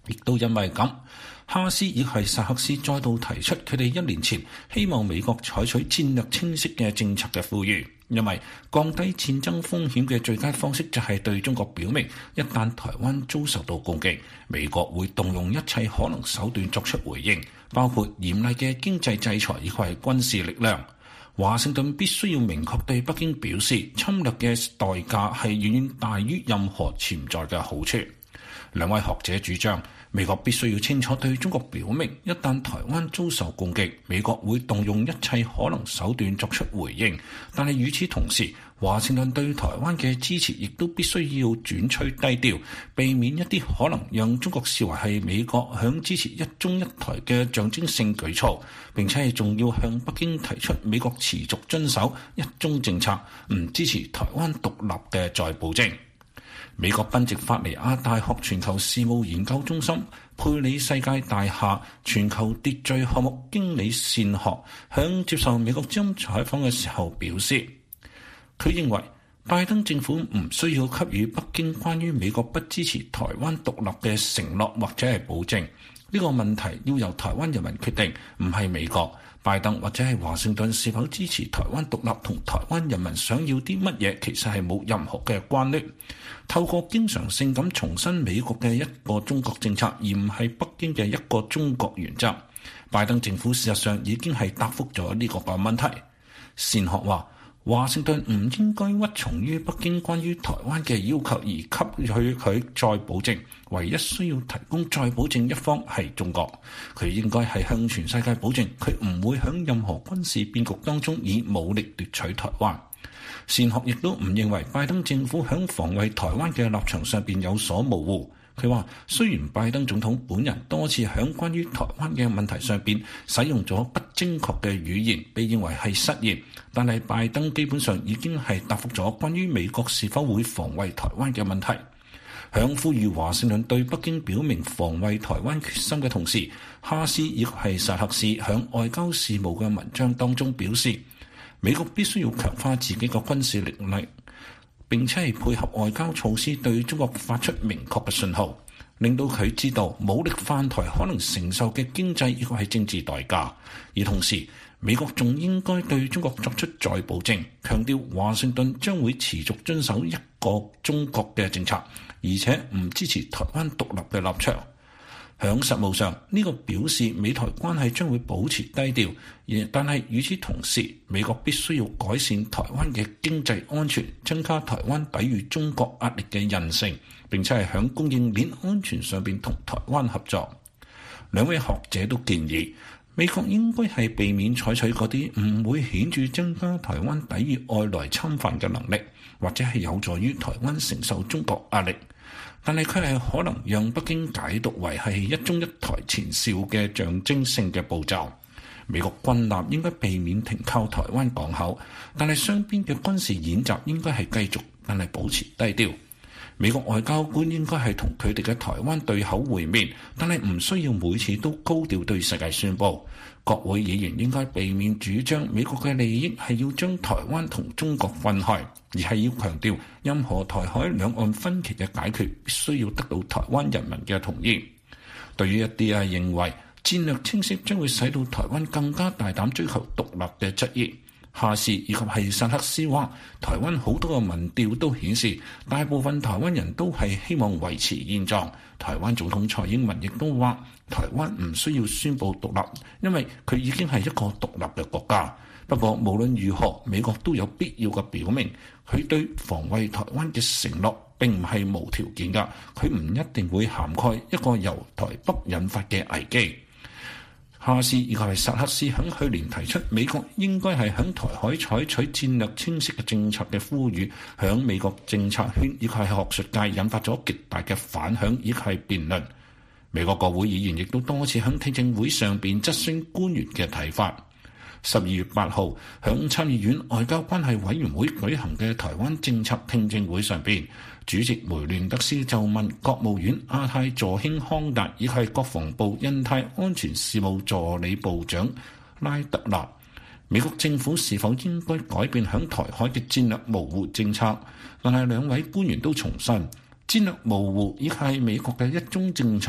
亦都因為咁，哈斯亦係薩克斯再度提出佢哋一年前希望美國採取戰略清晰嘅政策嘅呼籲，因為降低戰爭風險嘅最佳方式就係對中國表明，一旦台灣遭受到攻擊，美國會動用一切可能手段作出回應，包括嚴厲嘅經濟制裁以及係軍事力量。華盛頓必須要明確對北京表示，侵略嘅代價係遠遠大於任何潛在嘅好處。兩位學者主張，美國必須要清楚對中國表明，一旦台灣遭受攻擊，美國會動用一切可能手段作出回應。但係與此同時，華盛頓對台灣嘅支持亦都必須要轉趨低調，避免一啲可能讓中國視為係美國響支持一中一台嘅象徵性舉措，並且係仲要向北京提出美國持續遵守一中政策，唔支持台灣獨立嘅再保證。美國賓夕法尼亞大學全球事務研究中心佩里世界大廈全球秩序項目經理善學響接受美國之音採訪嘅時候表示，佢認為拜登政府唔需要給予北京關於美國不支持台灣獨立嘅承諾或者係保證，呢個問題要由台灣人民決定，唔係美國。拜登或者係華盛頓是否支持台灣獨立同台灣人民想要啲乜嘢，其實係冇任何嘅關聯。透過經常性咁重申美國嘅一個中國政策，而唔係北京嘅一個中國原則，拜登政府事實上已經係答覆咗呢個個問題。善學話，華盛頓唔應該屈從於北京關於台灣嘅要求而給予佢再保證，唯一需要提供再保證一方係中國。佢應該係向全世界保證，佢唔會響任何軍事變局當中以武力奪取台灣。善學亦都唔認為拜登政府響防衛台灣嘅立場上邊有所模糊。佢話，雖然拜登總統本人多次響關於台灣嘅問題上邊使用咗不精確嘅語言，被認為係失言，但係拜登基本上已經係答覆咗關於美國是否會防衛台灣嘅問題。響呼籲華盛頓對北京表明防衛台灣決心嘅同時，哈斯亦係薩克斯響外交事務嘅文章當中表示，美國必須要強化自己嘅軍事力量，並且係配合外交措施對中國發出明確嘅信號，令到佢知道武力犯台可能承受嘅經濟亦係政治代價。而同時，美國仲應該對中國作出再保證，強調華盛頓將會持續遵守一個中國嘅政策，而且唔支持台灣獨立嘅立場。響實務上，呢、這個表示美台關係將會保持低調，而但係與此同時，美國必須要改善台灣嘅經濟安全，增加台灣抵禦中國壓力嘅韌性，並且係響供應鏈安全上邊同台灣合作。兩位學者都建議，美國應該係避免採取嗰啲唔會顯著增加台灣抵禦外來侵犯嘅能力，或者係有助於台灣承受中國壓力。但係佢係可能讓北京解讀為係一中一台前哨嘅象徵性嘅步驟。美國軍艦應該避免停靠台灣港口，但係雙邊嘅軍事演習應該係繼續，但係保持低調。美國外交官應該係同佢哋嘅台灣對口會面，但係唔需要每次都高調對世界宣佈。國會議員應該避免主張美國嘅利益係要將台灣同中國分開，而係要強調任何台海兩岸分歧嘅解決必須要得到台灣人民嘅同意。對於一啲啊認為戰略清晰將會使到台灣更加大膽追求獨立嘅質疑，哈斯以及係薩克斯話，台灣好多嘅民調都顯示，大部分台灣人都係希望維持現狀。台灣總統蔡英文亦都話，台灣唔需要宣布獨立，因為佢已經係一個獨立嘅國家。不過無論如何，美國都有必要嘅表明，佢對防衛台灣嘅承諾並唔係無條件㗎，佢唔一定會涵蓋一個由台北引發嘅危機。哈斯以及係薩克斯響去年提出美國應該係響台海採取戰略清晰嘅政策嘅呼籲，響美國政策圈以及係學術界引發咗極大嘅反響以及係辯論。美國國會議員亦都多次響聽證會上邊質詢官員嘅睇法。十二月八號響參議院外交關係委員會舉行嘅台灣政策聽證會上邊，主席梅亂德斯就問國務院亞太助卿康達以及國防部印太安全事務助理部長拉德納，美國政府是否應該改變響台海嘅戰略模糊政策？但係兩位官員都重申，戰略模糊亦係美國嘅一中政策，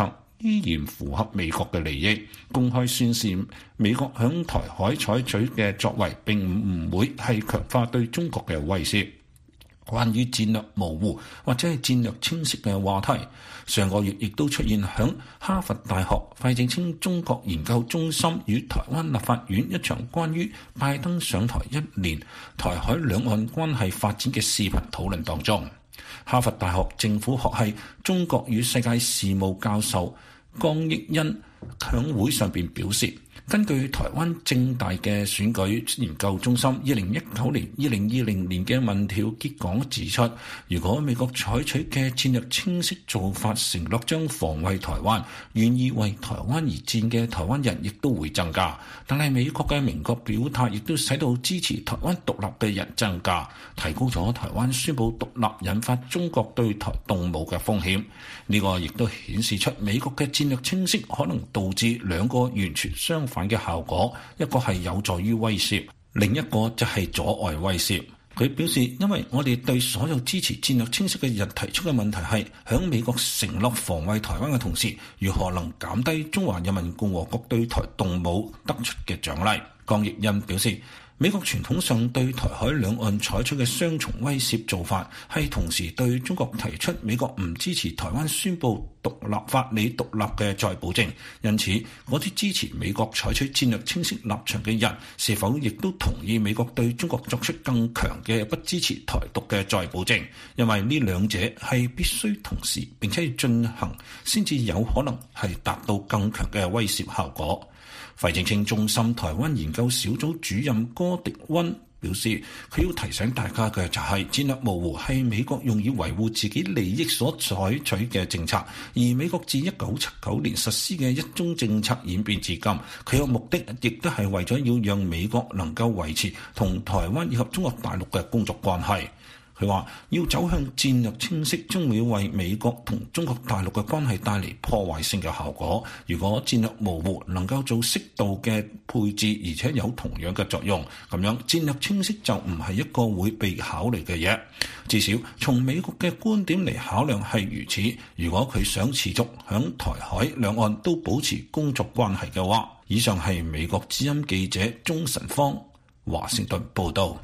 依然符合美國嘅利益，公開宣示美國響台海採取嘅作為並唔會係強化對中國嘅威脅。關於戰略模糊或者係戰略清晰嘅話題，上個月亦都出現響哈佛大學費正清中國研究中心與台灣立法院一場關於拜登上台一年台海兩岸關係發展嘅視頻討論當中。哈佛大學政府學系中國與世界事務教授江益恩響會上邊表示，根據台灣政大嘅選舉研究中心二零一九年、二零二零年嘅民調結果指出，如果美國採取嘅戰略清晰做法承諾將防衛台灣，願意為台灣而戰嘅台灣人亦都會增加。但係美國嘅明確表態亦都使到支持台灣獨立嘅人增加，提高咗台灣宣布獨立引發中國對台動武嘅風險。呢個亦都顯示出美國嘅戰略清晰可能導致兩個完全相反嘅效果，一個係有助於威懾，另一個就係阻礙威懾。佢表示，因為我哋對所有支持戰略清晰嘅人提出嘅問題係，響美國承諾防衛台灣嘅同時，如何能減低中華人民共和國對台動武得出嘅獎勵。江益恩表示，美國傳統上對台海兩岸採取嘅雙重威懾做法，係同時對中國提出美國唔支持台灣宣布獨立法理獨立嘅再保證。因此，嗰啲支持美國採取戰略清晰立場嘅人，是否亦都同意美國對中國作出更強嘅不支持台獨嘅再保證？因為呢兩者係必須同時並且進行，先至有可能係達到更強嘅威懾效果。費正清中心台灣研究小組主任戈迪溫表示，佢要提醒大家嘅就係戰略模糊係美國用以維護自己利益所採取嘅政策，而美國自一九七九年實施嘅一中政策演變至今，佢嘅目的亦都係為咗要讓美國能夠維持同台灣以及中國大陸嘅工作關係。佢話要走向戰略清晰，將會為美國同中國大陸嘅關係帶嚟破壞性嘅效果。如果戰略模糊能夠做適度嘅配置，而且有同樣嘅作用，咁樣戰略清晰就唔係一個會被考慮嘅嘢。至少從美國嘅觀點嚟考量係如此。如果佢想持續響台海兩岸都保持工作關係嘅話，以上係美國之音記者鍾晨芳華盛頓報道。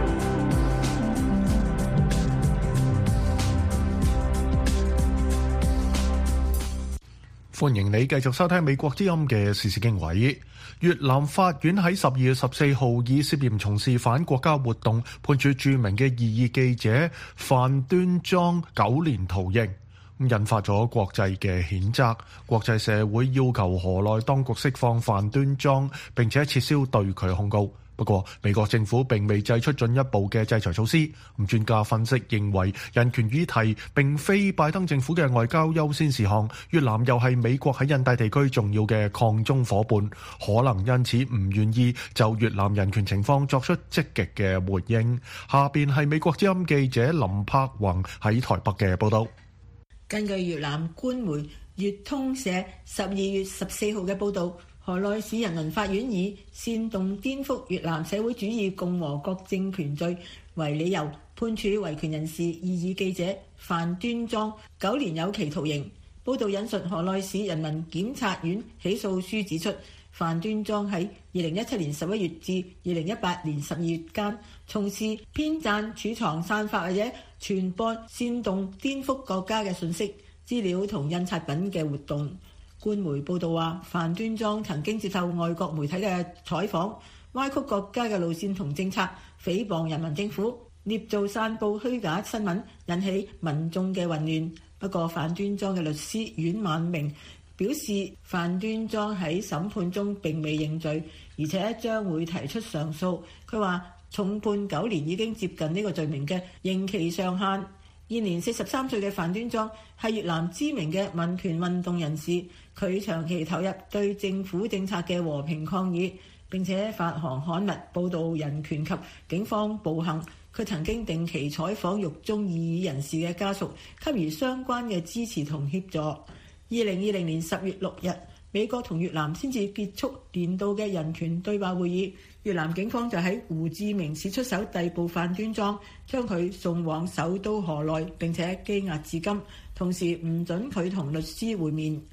歡迎你繼續收聽美國之音嘅時事經緯。越南法院喺十二月十四號以涉嫌從事反國家活動判處著名嘅異議記者范端莊九年徒刑，引發咗國際嘅譴責。國際社會要求河內當局釋放范端莊，並且撤銷對佢控告。不過，美國政府並未祭出進一步嘅制裁措施。咁專家分析認為，人權議題並非拜登政府嘅外交優先事項。越南又係美國喺印太地區重要嘅抗中夥伴，可能因此唔願意就越南人權情況作出積極嘅回應。下邊係美國之音記者林柏宏喺台北嘅報道。 根據越南官媒越通社十二月十四號嘅報導，河內市人民法院以煽動顛覆越南社會主義共和國政權罪為理由，判處維權人士異議記者范端莊九年有期徒刑。報導引述河內市人民檢察院起訴書指出，范端莊喺二零一七年十一月至二零一八年十二月間從事編撰、儲藏、散發或者傳播煽動顛覆國家嘅信息、資料同印刷品嘅活動。官媒報道話，范端莊曾經接受外國媒體嘅採訪，歪曲國家嘅路線同政策，誹謗人民政府，捏造散佈虛假新聞，引起民眾嘅混亂。不過，范端莊嘅律師阮萬明表示，范端莊喺審判中並未認罪，而且將會提出上訴。佢話，重判九年已經接近呢個罪名嘅刑期上限。現年四十三歲嘅范端莊係越南知名嘅民權運動人士，佢長期投入對政府政策嘅和平抗議，並且發行刊物報導人權及警方暴行。佢曾經定期採訪獄中異議人士嘅家屬，給予相關嘅支持同協助。二零二零年十月六日，美國同越南先至結束年度嘅人權對話會議。越南警方就喺胡志明市出手逮捕范端莊，將佢送往首都河內，並且羈押至今，同時唔准佢同律師會面。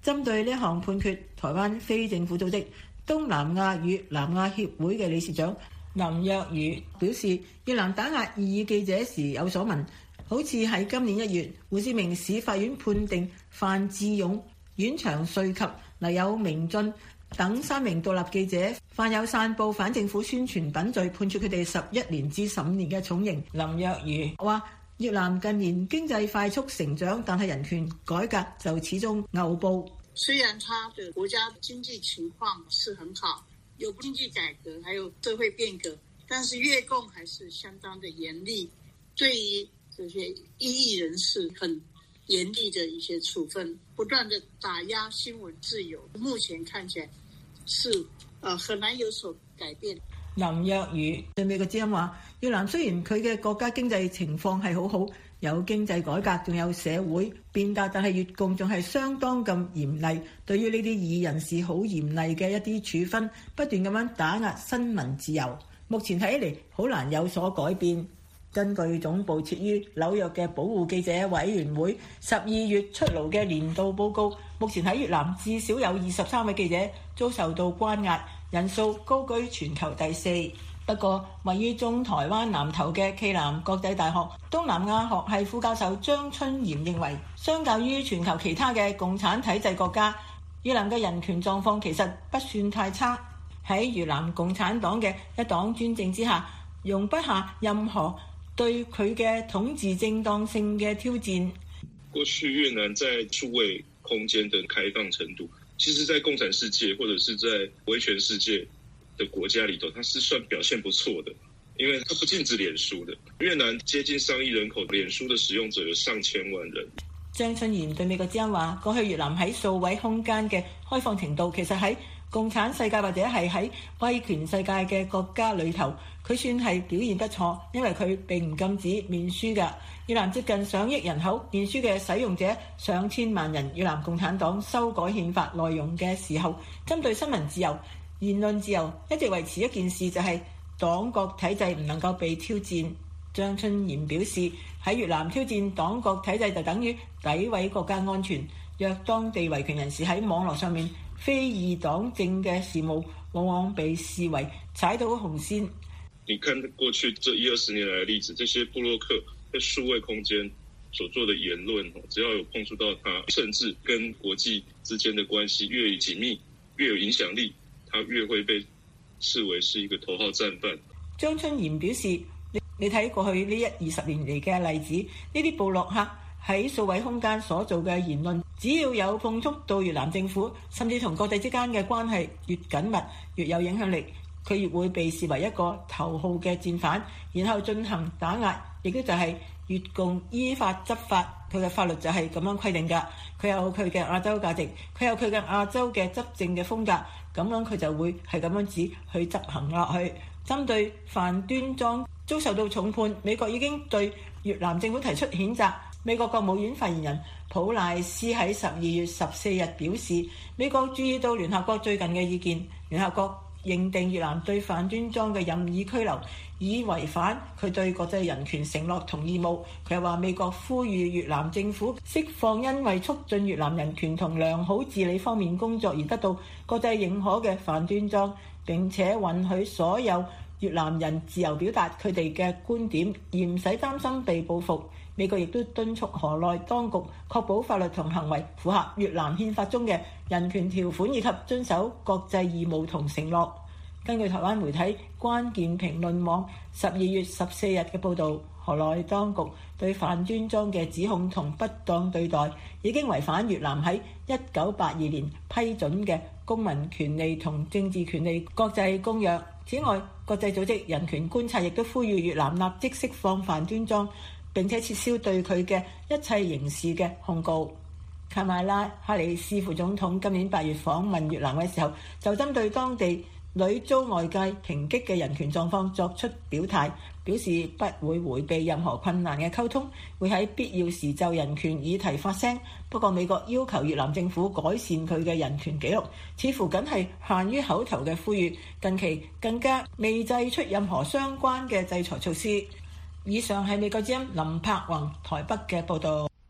針對呢項判決，台灣非政府組織東南亞與南亞協會嘅理事長林若如表示，越南打壓異議記者時有所聞，好似喺今年一月，胡志明市法院判定范志勇、阮長瑞及黎有明俊等三名獨立記者犯有散佈反政府宣傳品罪，判處佢哋十一年至十五年嘅重刑。林若如話：越南近年經濟快速成長，但係人權改革就始終牛步。 雖然他的國家經濟情況是很好，有經濟改革，還有社會變革，但是越共還是相當的嚴厲，對於這些異議人士很嚴厲的一些處分，不斷的打壓新聞自由，目前看起來是呃很難有所改變。 林若如對美國之音話：越南雖然佢嘅國家經濟情況係好好，有經濟改革，仲有社會變革，但係越共仲係相當咁嚴厲，對於呢啲異議人士好嚴厲嘅一啲處分，不斷咁樣打壓新聞自由。目前睇起嚟好難有所改變。根據總部設於紐約嘅保護記者委員會十二月出爐嘅年度報告，目前喺越南至少有二十三位記者遭受到關押，人數高居全球第四。不過，位於中台灣南投嘅暨南國際大學東南亞學系副教授張春賢認為，相較於全球其他嘅共產體制國家，越南嘅人權狀況其實不算太差。喺越南共產黨嘅一黨專政之下，容不下任何對佢嘅統治正當性嘅挑戰。 過去越南在數位空間的開放程度，其實在共產世界或者是在威權世界的國家裏頭，它是算表現不錯的，因為它不禁止臉書的。越南接近上億人口，臉書的使用者有上千萬人。 張春賢對美國之音話：過去越南喺數位空間嘅開放程度，其實喺共產世界或者係喺威權世界嘅國家裏頭，佢算係表現不錯，因為佢並唔禁止面書㗎。越南接近上億人口，面書嘅使用者上千萬人。越南共產黨修改憲法內容嘅時候，針對新聞自由、言論自由一直維持一件事，就係黨國體制唔能夠被挑戰。張春賢表示，喺越南挑戰黨國體制就等於詆毀國家安全。若當地維權人士喺網絡上面非議黨政嘅事務，往往被視為踩到紅線。 你看過去這一二十年來的例子，這些部落客在數位空間所做的言論，只要有碰觸到他甚至跟國際之間的關係越緊密、越有影響力，他越會被視為是一個頭號戰犯。 張春賢表示，你睇過去呢一二十年嚟嘅例子，呢啲部落客喺數位空間所做嘅言論，只要有碰觸到越南政府，甚至同國際之間嘅關係越緊密、越有影響力，佢越會被視為一個頭號嘅戰犯，然後進行打壓，亦都就係越共依法執法。佢嘅法律就係咁樣規定㗎。佢有佢嘅亞洲價值，佢有佢嘅亞洲嘅執政嘅風格，咁樣佢就會係咁樣子去執行落去。針對范端莊遭受到重判，美國已經對越南政府提出譴責。美國國務院發言人普賴斯喺十二月十四日表示，美國注意到聯合國最近嘅意見，聯合國認定越南對范端莊嘅任意拘留已違反佢對國際人權承諾同義務。佢又話美國呼籲越南政府釋放因為促進越南人權同良好治理方面工作而得到國際認可嘅范端莊，並且允許所有越南人自由表達佢哋嘅觀點，而唔使擔心被報復。美國亦都敦促河內當局確保法律同行為符合越南憲法中嘅人權條款，以及遵守國際義務同承諾。根據台灣媒體關鍵評論網十二月十四日嘅報導，河內當局對范端莊嘅指控同不當對待已經違反越南喺一九八二年批准嘅公民權利同政治權利國際公約。此外，國際組織人權觀察亦都呼籲越南立即釋放范端莊，並且撤銷對佢嘅一切刑事嘅控告。卡馬拉哈里斯副總統今年八月訪問越南嘅時候，就針對當地屢遭外界抨擊嘅人權狀況作出表態，表示不會迴避任何困難嘅溝通，會喺必要時就人權議題發聲。不過美國要求越南政府改善佢嘅人權記錄，似乎僅係限於口頭嘅呼籲，近期更加未祭出任何相關嘅制裁措施。以上係美國之音林柏宏台北嘅報導。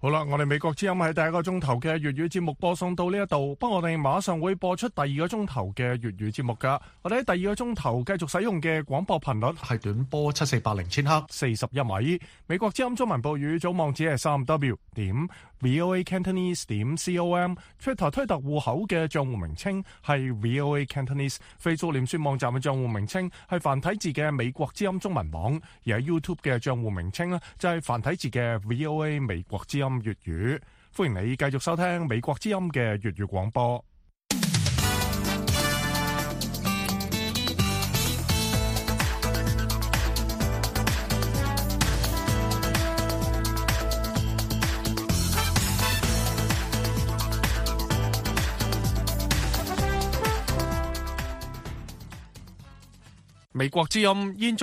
好啦，我哋美國之音喺第一個鐘頭嘅粵語節目播送到呢一度，不過我哋馬上會播出第二個鐘頭嘅粵語節目噶。我哋喺第二個鐘頭繼續使用嘅廣播頻率係短波七四八零千赫，四十一米。美國之音中文報語組網址係三 w 點 voa cantonese 點 com，Twitter 推特戶口嘅賬戶名稱係 voa cantonese，Facebook 臉書網站嘅賬戶名稱係繁體字嘅美國之音中文網，而喺 YouTube 嘅賬戶名稱呢就係繁體字嘅 voa 美國之音粵語。歡迎你繼續收聽美國之音嘅粵語廣播。美國之音現